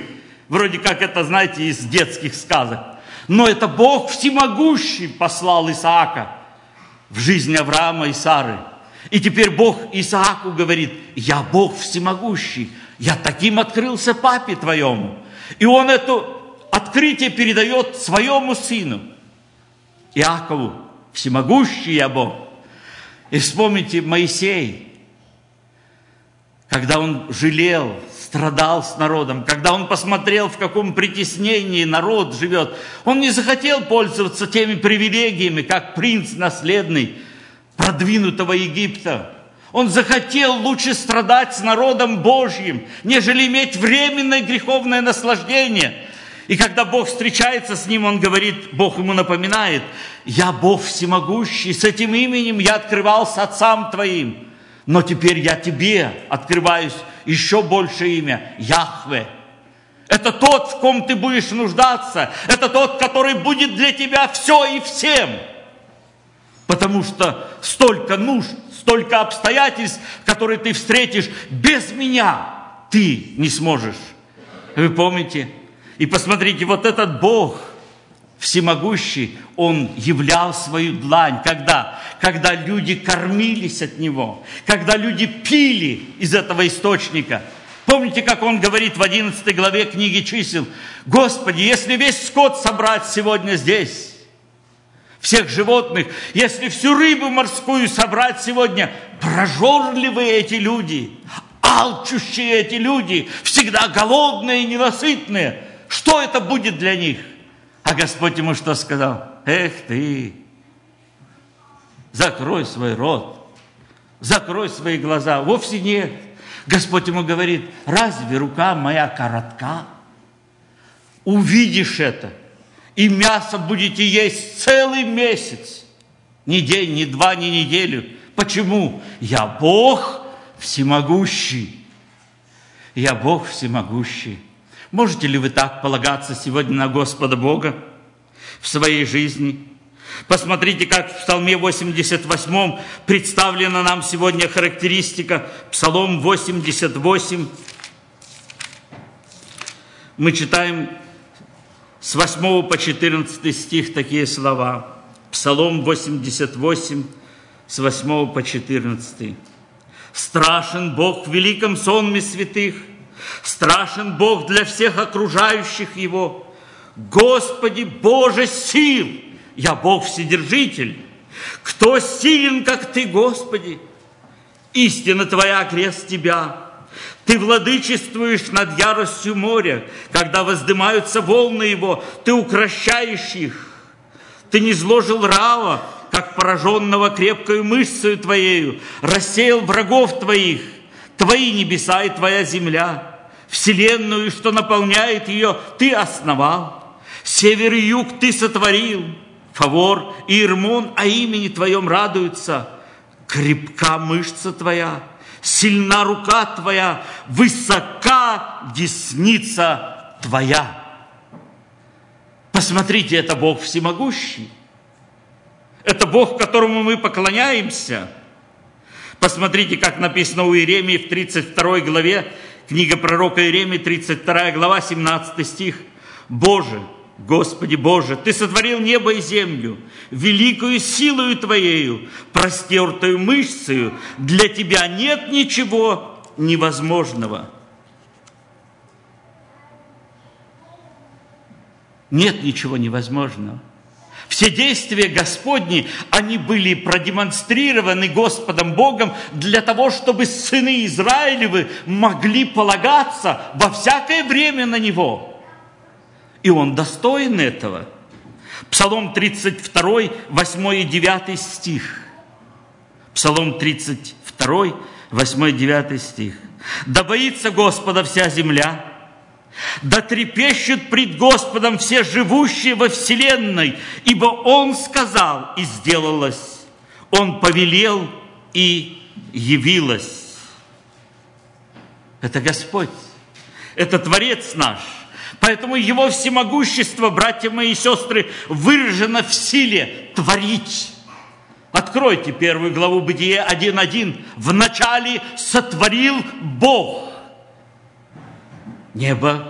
Вроде как это, знаете, из детских сказок. Но это Бог всемогущий послал Исаака в жизнь Авраама и Сары. И теперь Бог Исааку говорит: я Бог всемогущий, я таким открылся папе твоему. И он это открытие передает своему сыну Иакову: всемогущий я Бог. И вспомните Моисей, когда он жалел, страдал с народом, когда он посмотрел, в каком притеснении народ живет, он не захотел пользоваться теми привилегиями, как принц наследный продвинутого Египта. Он захотел лучше страдать с народом Божьим, нежели иметь временное греховное наслаждение. И когда Бог встречается с ним, он говорит, Бог ему напоминает: я Бог всемогущий, с этим именем я открывался отцам твоим, но теперь я тебе открываюсь еще больше имя – Яхве. Это тот, в ком ты будешь нуждаться, это тот, который будет для тебя все и всем. Потому что столько нужд, столько обстоятельств, которые ты встретишь, без меня ты не сможешь. Вы помните? И посмотрите, вот этот Бог всемогущий, Он являл свою длань. Когда? Когда люди кормились от Него, когда люди пили из этого источника. Помните, как Он говорит в одиннадцатой главе книги Чисел: Господи, если весь скот собрать сегодня здесь, всех животных, если всю рыбу морскую собрать сегодня, прожорливые эти люди, алчущие эти люди, всегда голодные и ненасытные, что это будет для них? А Господь ему что сказал? Эх ты, закрой свой рот, закрой свои глаза. Вовсе нет. Господь ему говорит: разве рука моя коротка? Увидишь это, и мясо будете есть целый месяц. Ни день, ни два, ни неделю. Почему? Я Бог всемогущий. Я Бог всемогущий. Можете ли вы так полагаться сегодня на Господа Бога в своей жизни? Посмотрите, как в Псалме восемьдесят восьмом представлена нам сегодня характеристика. Псалом восемьдесят восемь. Мы читаем с восьмого по четырнадцатый стих такие слова. Псалом восемьдесят восемь, с восьмого по четырнадцатый. «Страшен Бог в великом сонме святых, страшен Бог для всех окружающих Его. Господи, Боже сил, я Бог Вседержитель. Кто силен, как Ты, Господи? Истина Твоя крест Тебя. Ты владычествуешь над яростью моря, когда воздымаются волны его, Ты укрощаешь их. Ты низложил Раава, как пораженного крепкою мышцею Твоею, рассеял врагов Твоих. Твои небеса и Твоя земля, вселенную, что наполняет ее, Ты основал. Север и юг Ты сотворил. Фавор и Ирмон о имени Твоем радуются. Крепка мышца Твоя, сильна рука Твоя, высока десница Твоя». Посмотрите, это Бог всемогущий. Это Бог, которому мы поклоняемся. Посмотрите, как написано у Иеремии в тридцать второй главе, книга пророка Иеремии, тридцать вторая глава, семнадцатый стих. «Боже, Господи Боже, Ты сотворил небо и землю, великую силою Твоею, простертую мышцею, для Тебя нет ничего невозможного». Нет ничего невозможного. Все действия Господни, они были продемонстрированы Господом Богом для того, чтобы сыны Израилевы могли полагаться во всякое время на Него. И Он достоин этого. Псалом тридцать два, восьмой и девятый стих. Псалом тридцать два, восьмой и девятый стих. «Да боится Господа вся земля, да трепещут пред Господом все живущие во вселенной, ибо Он сказал, и сделалось, Он повелел, и явилось». Это Господь, это Творец наш. Поэтому Его всемогущество, братья мои и сестры, выражено в силе творить. Откройте первую главу Бытие один один. «Вначале сотворил Бог небо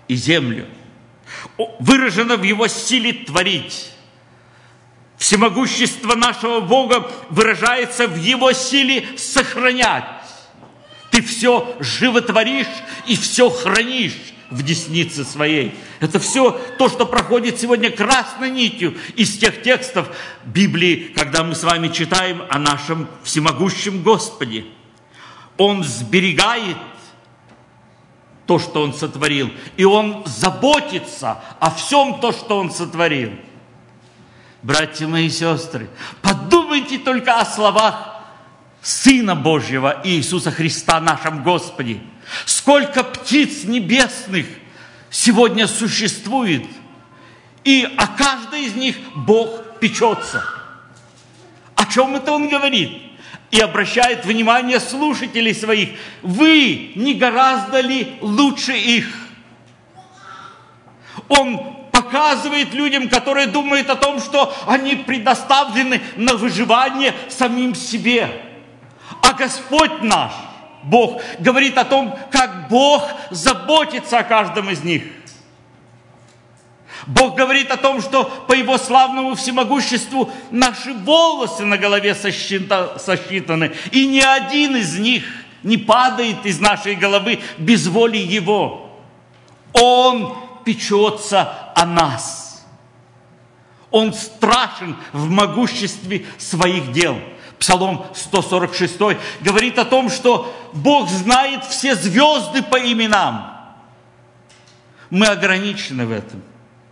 и землю. Выражено в Его силе творить. Всемогущество нашего Бога выражается в Его силе сохранять. Ты все животворишь и все хранишь в деснице своей. Это все то, что проходит сегодня красной нитью из тех текстов Библии, когда мы с вами читаем о нашем всемогущем Господе. Он сберегает то, что Он сотворил, и Он заботится о всем то, что Он сотворил. Братья мои и сестры, подумайте только о словах Сына Божьего Иисуса Христа, нашем Господе. Сколько птиц небесных сегодня существует, и о каждой из них Бог печется. О чем это Он говорит? И обращает внимание слушателей своих. Вы не гораздо ли лучше их? Он показывает людям, которые думают о том, что они предоставлены на выживание самим себе. А Господь наш, Бог, говорит о том, как Бог заботится о каждом из них. Бог говорит о том, что по Его славному всемогуществу наши волосы на голове сосчитаны, и ни один из них не падает из нашей головы без воли Его. Он печется о нас. Он страшен в могуществе своих дел. Псалом сто сорок шесть говорит о том, что Бог знает все звезды по именам. Мы ограничены в этом.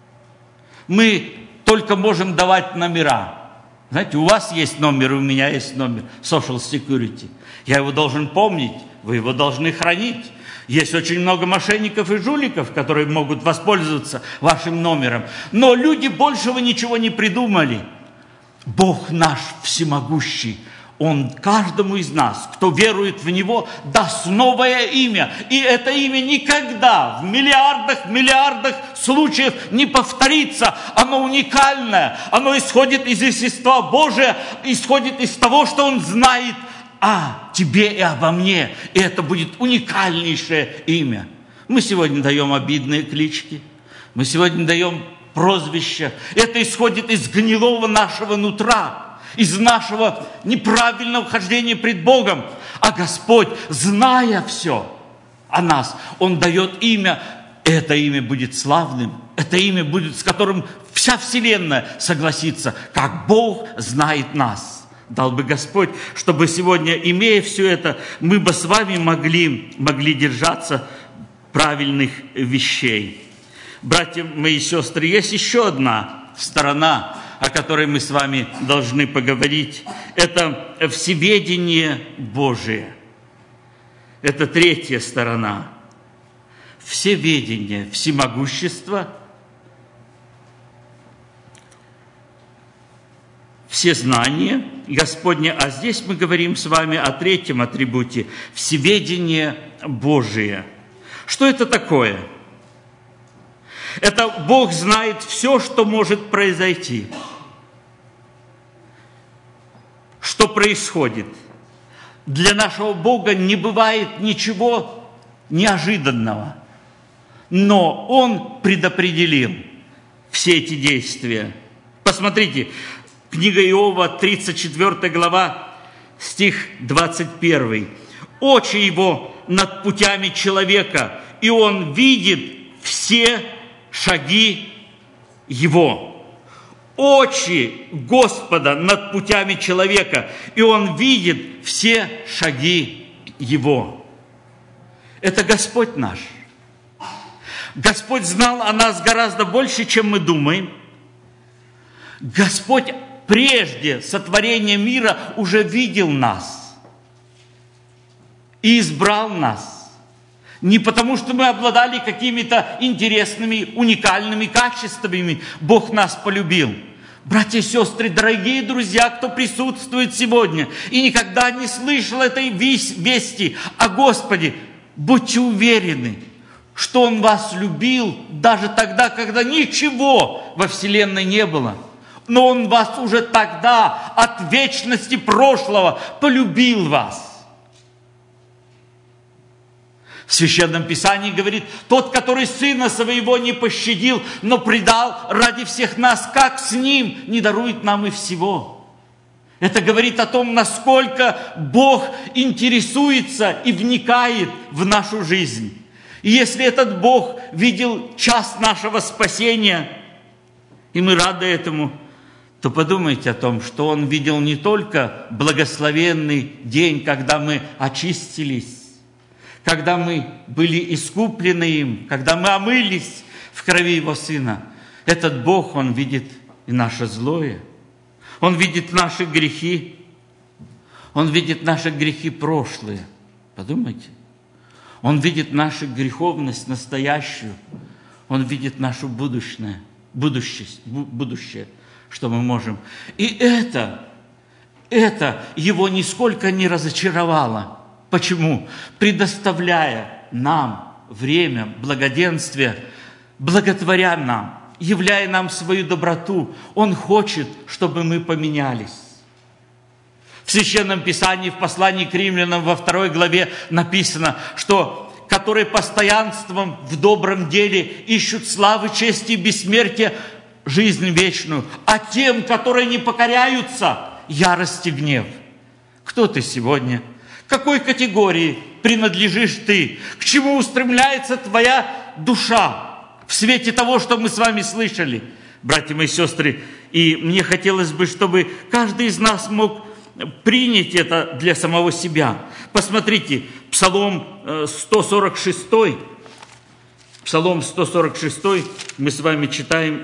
Мы только можем давать номера. Знаете, у вас есть номер, у меня есть номер Social Security. Я его должен помнить, вы его должны хранить. Есть очень много мошенников и жуликов, которые могут воспользоваться вашим номером. Но люди большего ничего не придумали. Бог наш всемогущий, Он каждому из нас, кто верует в Него, даст новое имя. И это имя никогда в миллиардах, миллиардах случаев не повторится. Оно уникальное, оно исходит из естества Божия, исходит из того, что Он знает о тебе и обо мне. И это будет уникальнейшее имя. Мы сегодня даем обидные клички, мы сегодня даем прозвища. Это исходит из гнилого нашего нутра, из нашего неправильного хождения пред Богом. А Господь, зная все о нас, Он дает имя. Это имя будет славным. Это имя будет, с которым вся вселенная согласится, как Бог знает нас. Дал бы Господь, чтобы сегодня, имея все это, мы бы с вами могли, могли держаться правильных вещей. Братья мои и сестры, есть еще одна сторона, о которой мы с вами должны поговорить. Это всеведение Божие. Это третья сторона. Всеведение, всемогущество, всезнание Господне. А здесь мы говорим с вами о третьем атрибуте – всеведение Божие. Что это такое? Это Бог знает все, что может произойти. Что происходит. Для нашего Бога не бывает ничего неожиданного. Но Он предопределил все эти действия. Посмотрите, книга Иова, тридцать четвёртая глава, стих двадцать первый. «Очи Его над путями человека, и Он видит все шаги Его». Очи Господа над путями человека, и Он видит все шаги Его. Это Господь наш. Господь знал о нас гораздо больше, чем мы думаем. Господь прежде сотворения мира уже видел нас и избрал нас. Не потому, что мы обладали какими-то интересными, уникальными качествами. Бог нас полюбил. Братья и сестры, дорогие друзья, кто присутствует сегодня и никогда не слышал этой вести о Господе, будьте уверены, что Он вас любил даже тогда, когда ничего во вселенной не было. Но Он вас уже тогда, от вечности прошлого, полюбил вас. В Священном Писании говорит, тот, который Сына Своего не пощадил, но предал ради всех нас, как с Ним не дарует нам и всего. Это говорит о том, насколько Бог интересуется и вникает в нашу жизнь. И если этот Бог видел час нашего спасения, и мы рады этому, то подумайте о том, что Он видел не только благословенный день, когда мы очистились, когда мы были искуплены им, когда мы омылись в крови Его Сына. Этот Бог, Он видит и наше злое. Он видит наши грехи. Он видит наши грехи прошлые. Подумайте. Он видит нашу греховность настоящую. Он видит нашу будущее, будущее, будущее, что мы можем. И это, это Его нисколько не разочаровало. Почему? Предоставляя нам время благоденствия, благотворя нам, являя нам свою доброту, Он хочет, чтобы мы поменялись. В Священном Писании, в послании к Римлянам во второй главе написано, что которые постоянством в добром деле ищут славы, чести и бессмертия, жизнь вечную, а тем, которые не покоряются, ярость и гнев. Кто ты сегодня? К какой категории принадлежишь ты? К чему устремляется твоя душа в свете того, что мы с вами слышали, братья мои сестры? И мне хотелось бы, чтобы каждый из нас мог принять это для самого себя. Посмотрите, Псалом сто сорок шесть, Псалом сто сорок шесть, мы с вами читаем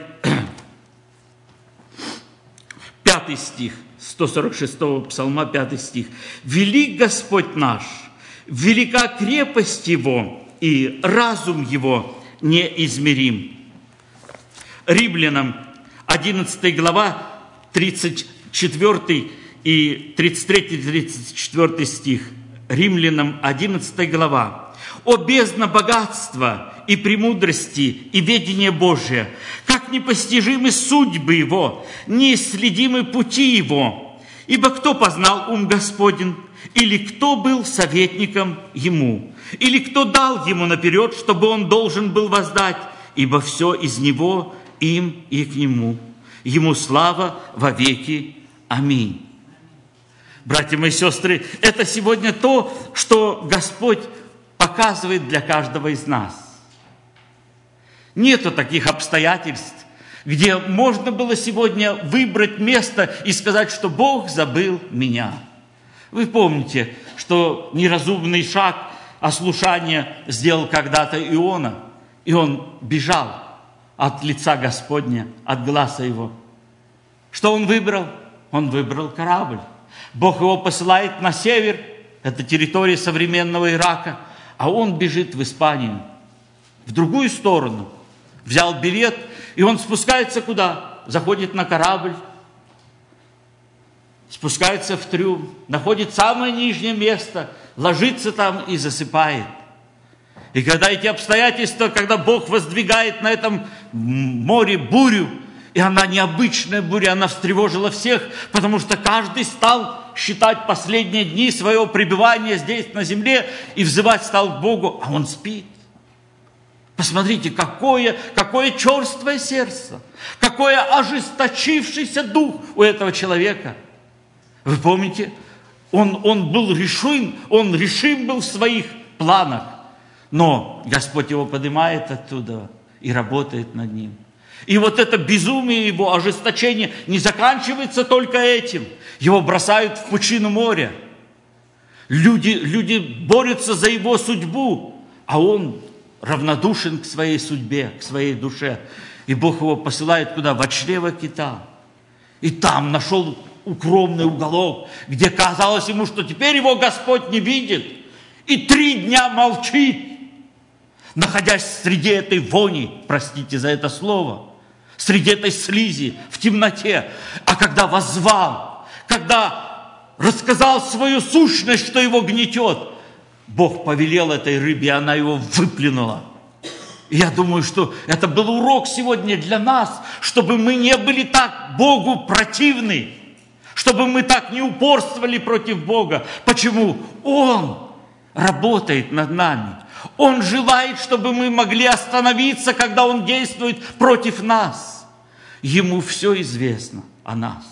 пятый стих, сто сорок шестого Псалма, пятый стих. «Велик Господь наш, велика крепость Его, и разум Его неизмерим». Римлянам одиннадцатая глава, тридцать четвёртый и тридцать третий тридцать четвёртый стих. Римлянам одиннадцатая глава. «О бездна богатства и премудрости и ведения Божия, как непостижимы судьбы Его, неисследимы пути Его. Ибо кто познал ум Господень, или кто был советником Ему, или кто дал Ему наперед, чтобы Он должен был воздать, ибо все из Него, им и к Нему. Ему слава во веки. Аминь». Братья мои сестры, это сегодня то, что Господь показывает для каждого из нас. Нету таких обстоятельств, где можно было сегодня выбрать место и сказать, что Бог забыл меня. Вы помните, что неразумный шаг ослушания сделал когда-то Иона, и он бежал от лица Господня, от глаза Его. Что он выбрал? Он выбрал корабль. Бог его посылает на север, это территория современного Ирака, а он бежит в Испанию, в другую сторону. Взял билет, и он спускается куда? Заходит на корабль, спускается в трюм, находит самое нижнее место, ложится там и засыпает. И когда эти обстоятельства, когда Бог воздвигает на этом море бурю, и она необычная буря, она встревожила всех, потому что каждый стал считать последние дни своего пребывания здесь на земле и взывать стал к Богу, а он спит. Посмотрите, какое, какое черствое сердце, какой ожесточившийся дух у этого человека. Вы помните, он, он был решим, он решим был в своих планах, но Господь его поднимает оттуда и работает над ним. И вот это безумие его, ожесточение не заканчивается только этим. Его бросают в пучину моря. Люди, люди борются за его судьбу, а он равнодушен к своей судьбе, к своей душе. И Бог его посылает куда? В чрево кита. И там нашел укромный уголок, где казалось ему, что теперь его Господь не видит. И три дня молчит, находясь среди этой вони, простите за это слово, среди этой слизи, в темноте. А когда воззвал, когда рассказал свою сущность, что его гнетет, Бог повелел этой рыбе, и она его выплюнула. И я думаю, что это был урок сегодня для нас, чтобы мы не были так Богу противны, чтобы мы так не упорствовали против Бога. Почему? Он работает над нами. Он желает, чтобы мы могли остановиться, когда Он действует против нас. Ему все известно о нас.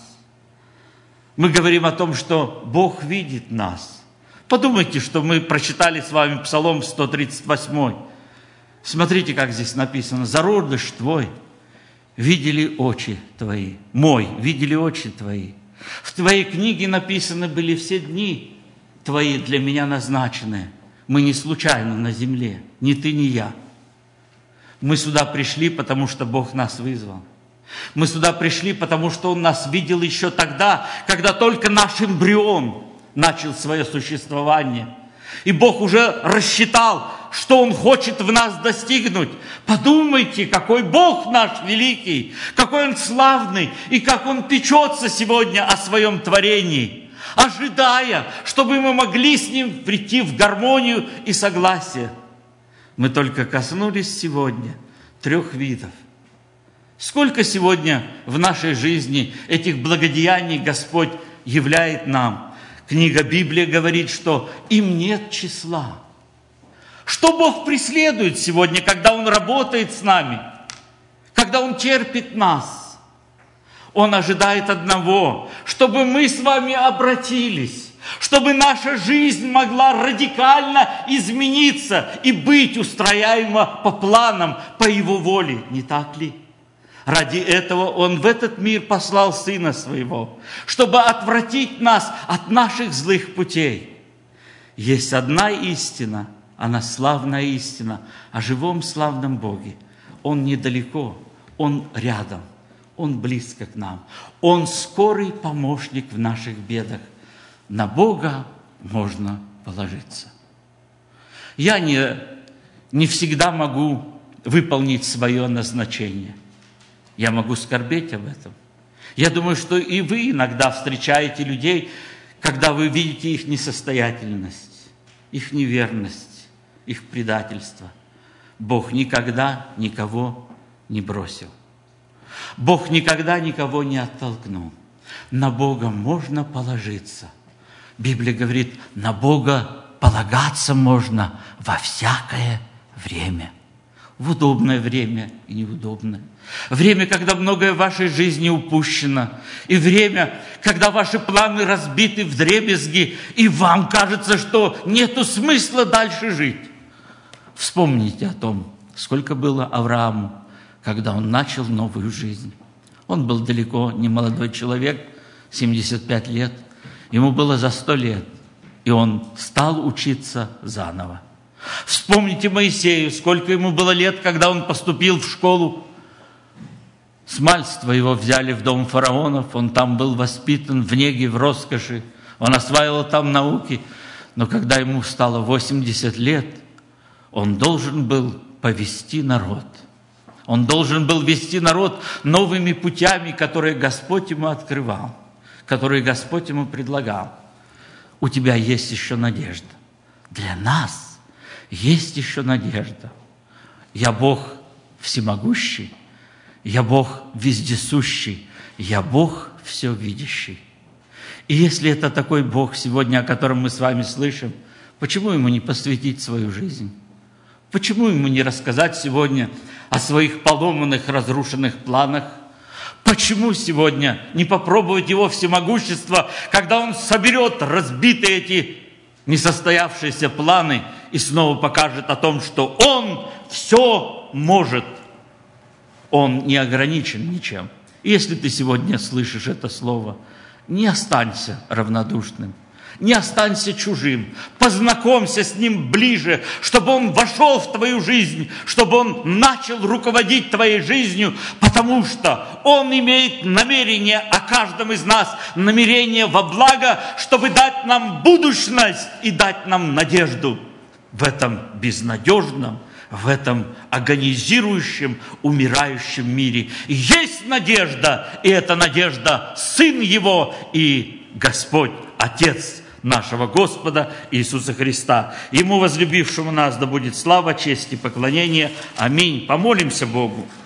Мы говорим о том, что Бог видит нас. Подумайте, что мы прочитали с вами Псалом сто тридцать восемь. Смотрите, как здесь написано. «Зародыш твой видели очи твои, мой, видели очи твои. В твоей книге написаны были все дни твои для меня назначенные. Мы не случайно на земле, ни ты, ни я. Мы сюда пришли, потому что Бог нас вызвал. Мы сюда пришли, потому что Он нас видел еще тогда, когда только наш эмбрион начал свое существование. И Бог уже рассчитал, что Он хочет в нас достигнуть. Подумайте, какой Бог наш великий, какой Он славный, и как Он печется сегодня о своем творении, ожидая, чтобы мы могли с Ним прийти в гармонию и согласие. Мы только коснулись сегодня трех видов. Сколько сегодня в нашей жизни этих благодеяний Господь являет нам? Книга Библия говорит, что им нет числа. Что Бог преследует сегодня, когда Он работает с нами, когда Он терпит нас? Он ожидает одного, чтобы мы с вами обратились, чтобы наша жизнь могла радикально измениться и быть устрояема по планам, по Его воле, не так ли? Ради этого Он в этот мир послал Сына Своего, чтобы отвратить нас от наших злых путей. Есть одна истина, она славная истина о живом славном Боге. Он недалеко, Он рядом, Он близко к нам. Он скорый помощник в наших бедах. На Бога можно положиться. Я не, не всегда могу выполнить свое назначение. Я могу скорбеть об этом. Я думаю, что и вы иногда встречаете людей, когда вы видите их несостоятельность, их неверность, их предательство. Бог никогда никого не бросил. Бог никогда никого не оттолкнул. На Бога можно положиться. Библия говорит, на Бога полагаться можно во всякое время. В удобное время и неудобное. Время, когда многое в вашей жизни упущено. И время, когда ваши планы разбиты вдребезги, и вам кажется, что нету смысла дальше жить. Вспомните о том, сколько было Аврааму, когда он начал новую жизнь. Он был далеко не молодой человек, семьдесят пять лет. Ему было за сто лет, и он стал учиться заново. Вспомните Моисею, сколько ему было лет, когда он поступил в школу. С мальства его взяли в дом фараонов, он там был воспитан в неге, в роскоши, он осваивал там науки. Но когда ему стало восемьдесят лет, он должен был повести народ. Он должен был вести народ новыми путями, которые Господь ему открывал, которые Господь ему предлагал. У тебя есть еще надежда. Для нас есть еще надежда. Я Бог всемогущий, я Бог вездесущий, я Бог все видящий. И если это такой Бог сегодня, о котором мы с вами слышим, почему Ему не посвятить свою жизнь? Почему Ему не рассказать сегодня о своих поломанных, разрушенных планах? Почему сегодня не попробовать Его всемогущество, когда Он соберет разбитые эти несостоявшиеся планы и снова покажет о том, что Он все может. Он не ограничен ничем. И если ты сегодня слышишь это слово, не останься равнодушным, не останься чужим, познакомься с Ним ближе, чтобы Он вошел в твою жизнь, чтобы Он начал руководить твоей жизнью, потому что Он имеет намерение о каждом из нас, намерение во благо, чтобы дать нам будущность и дать нам надежду в этом безнадежном, в этом агонизирующем, умирающем мире. Есть надежда, и эта надежда Сын Его и Господь, Отец нашего Господа Иисуса Христа. Ему, возлюбившему нас, да будет слава, честь и поклонение. Аминь. Помолимся Богу.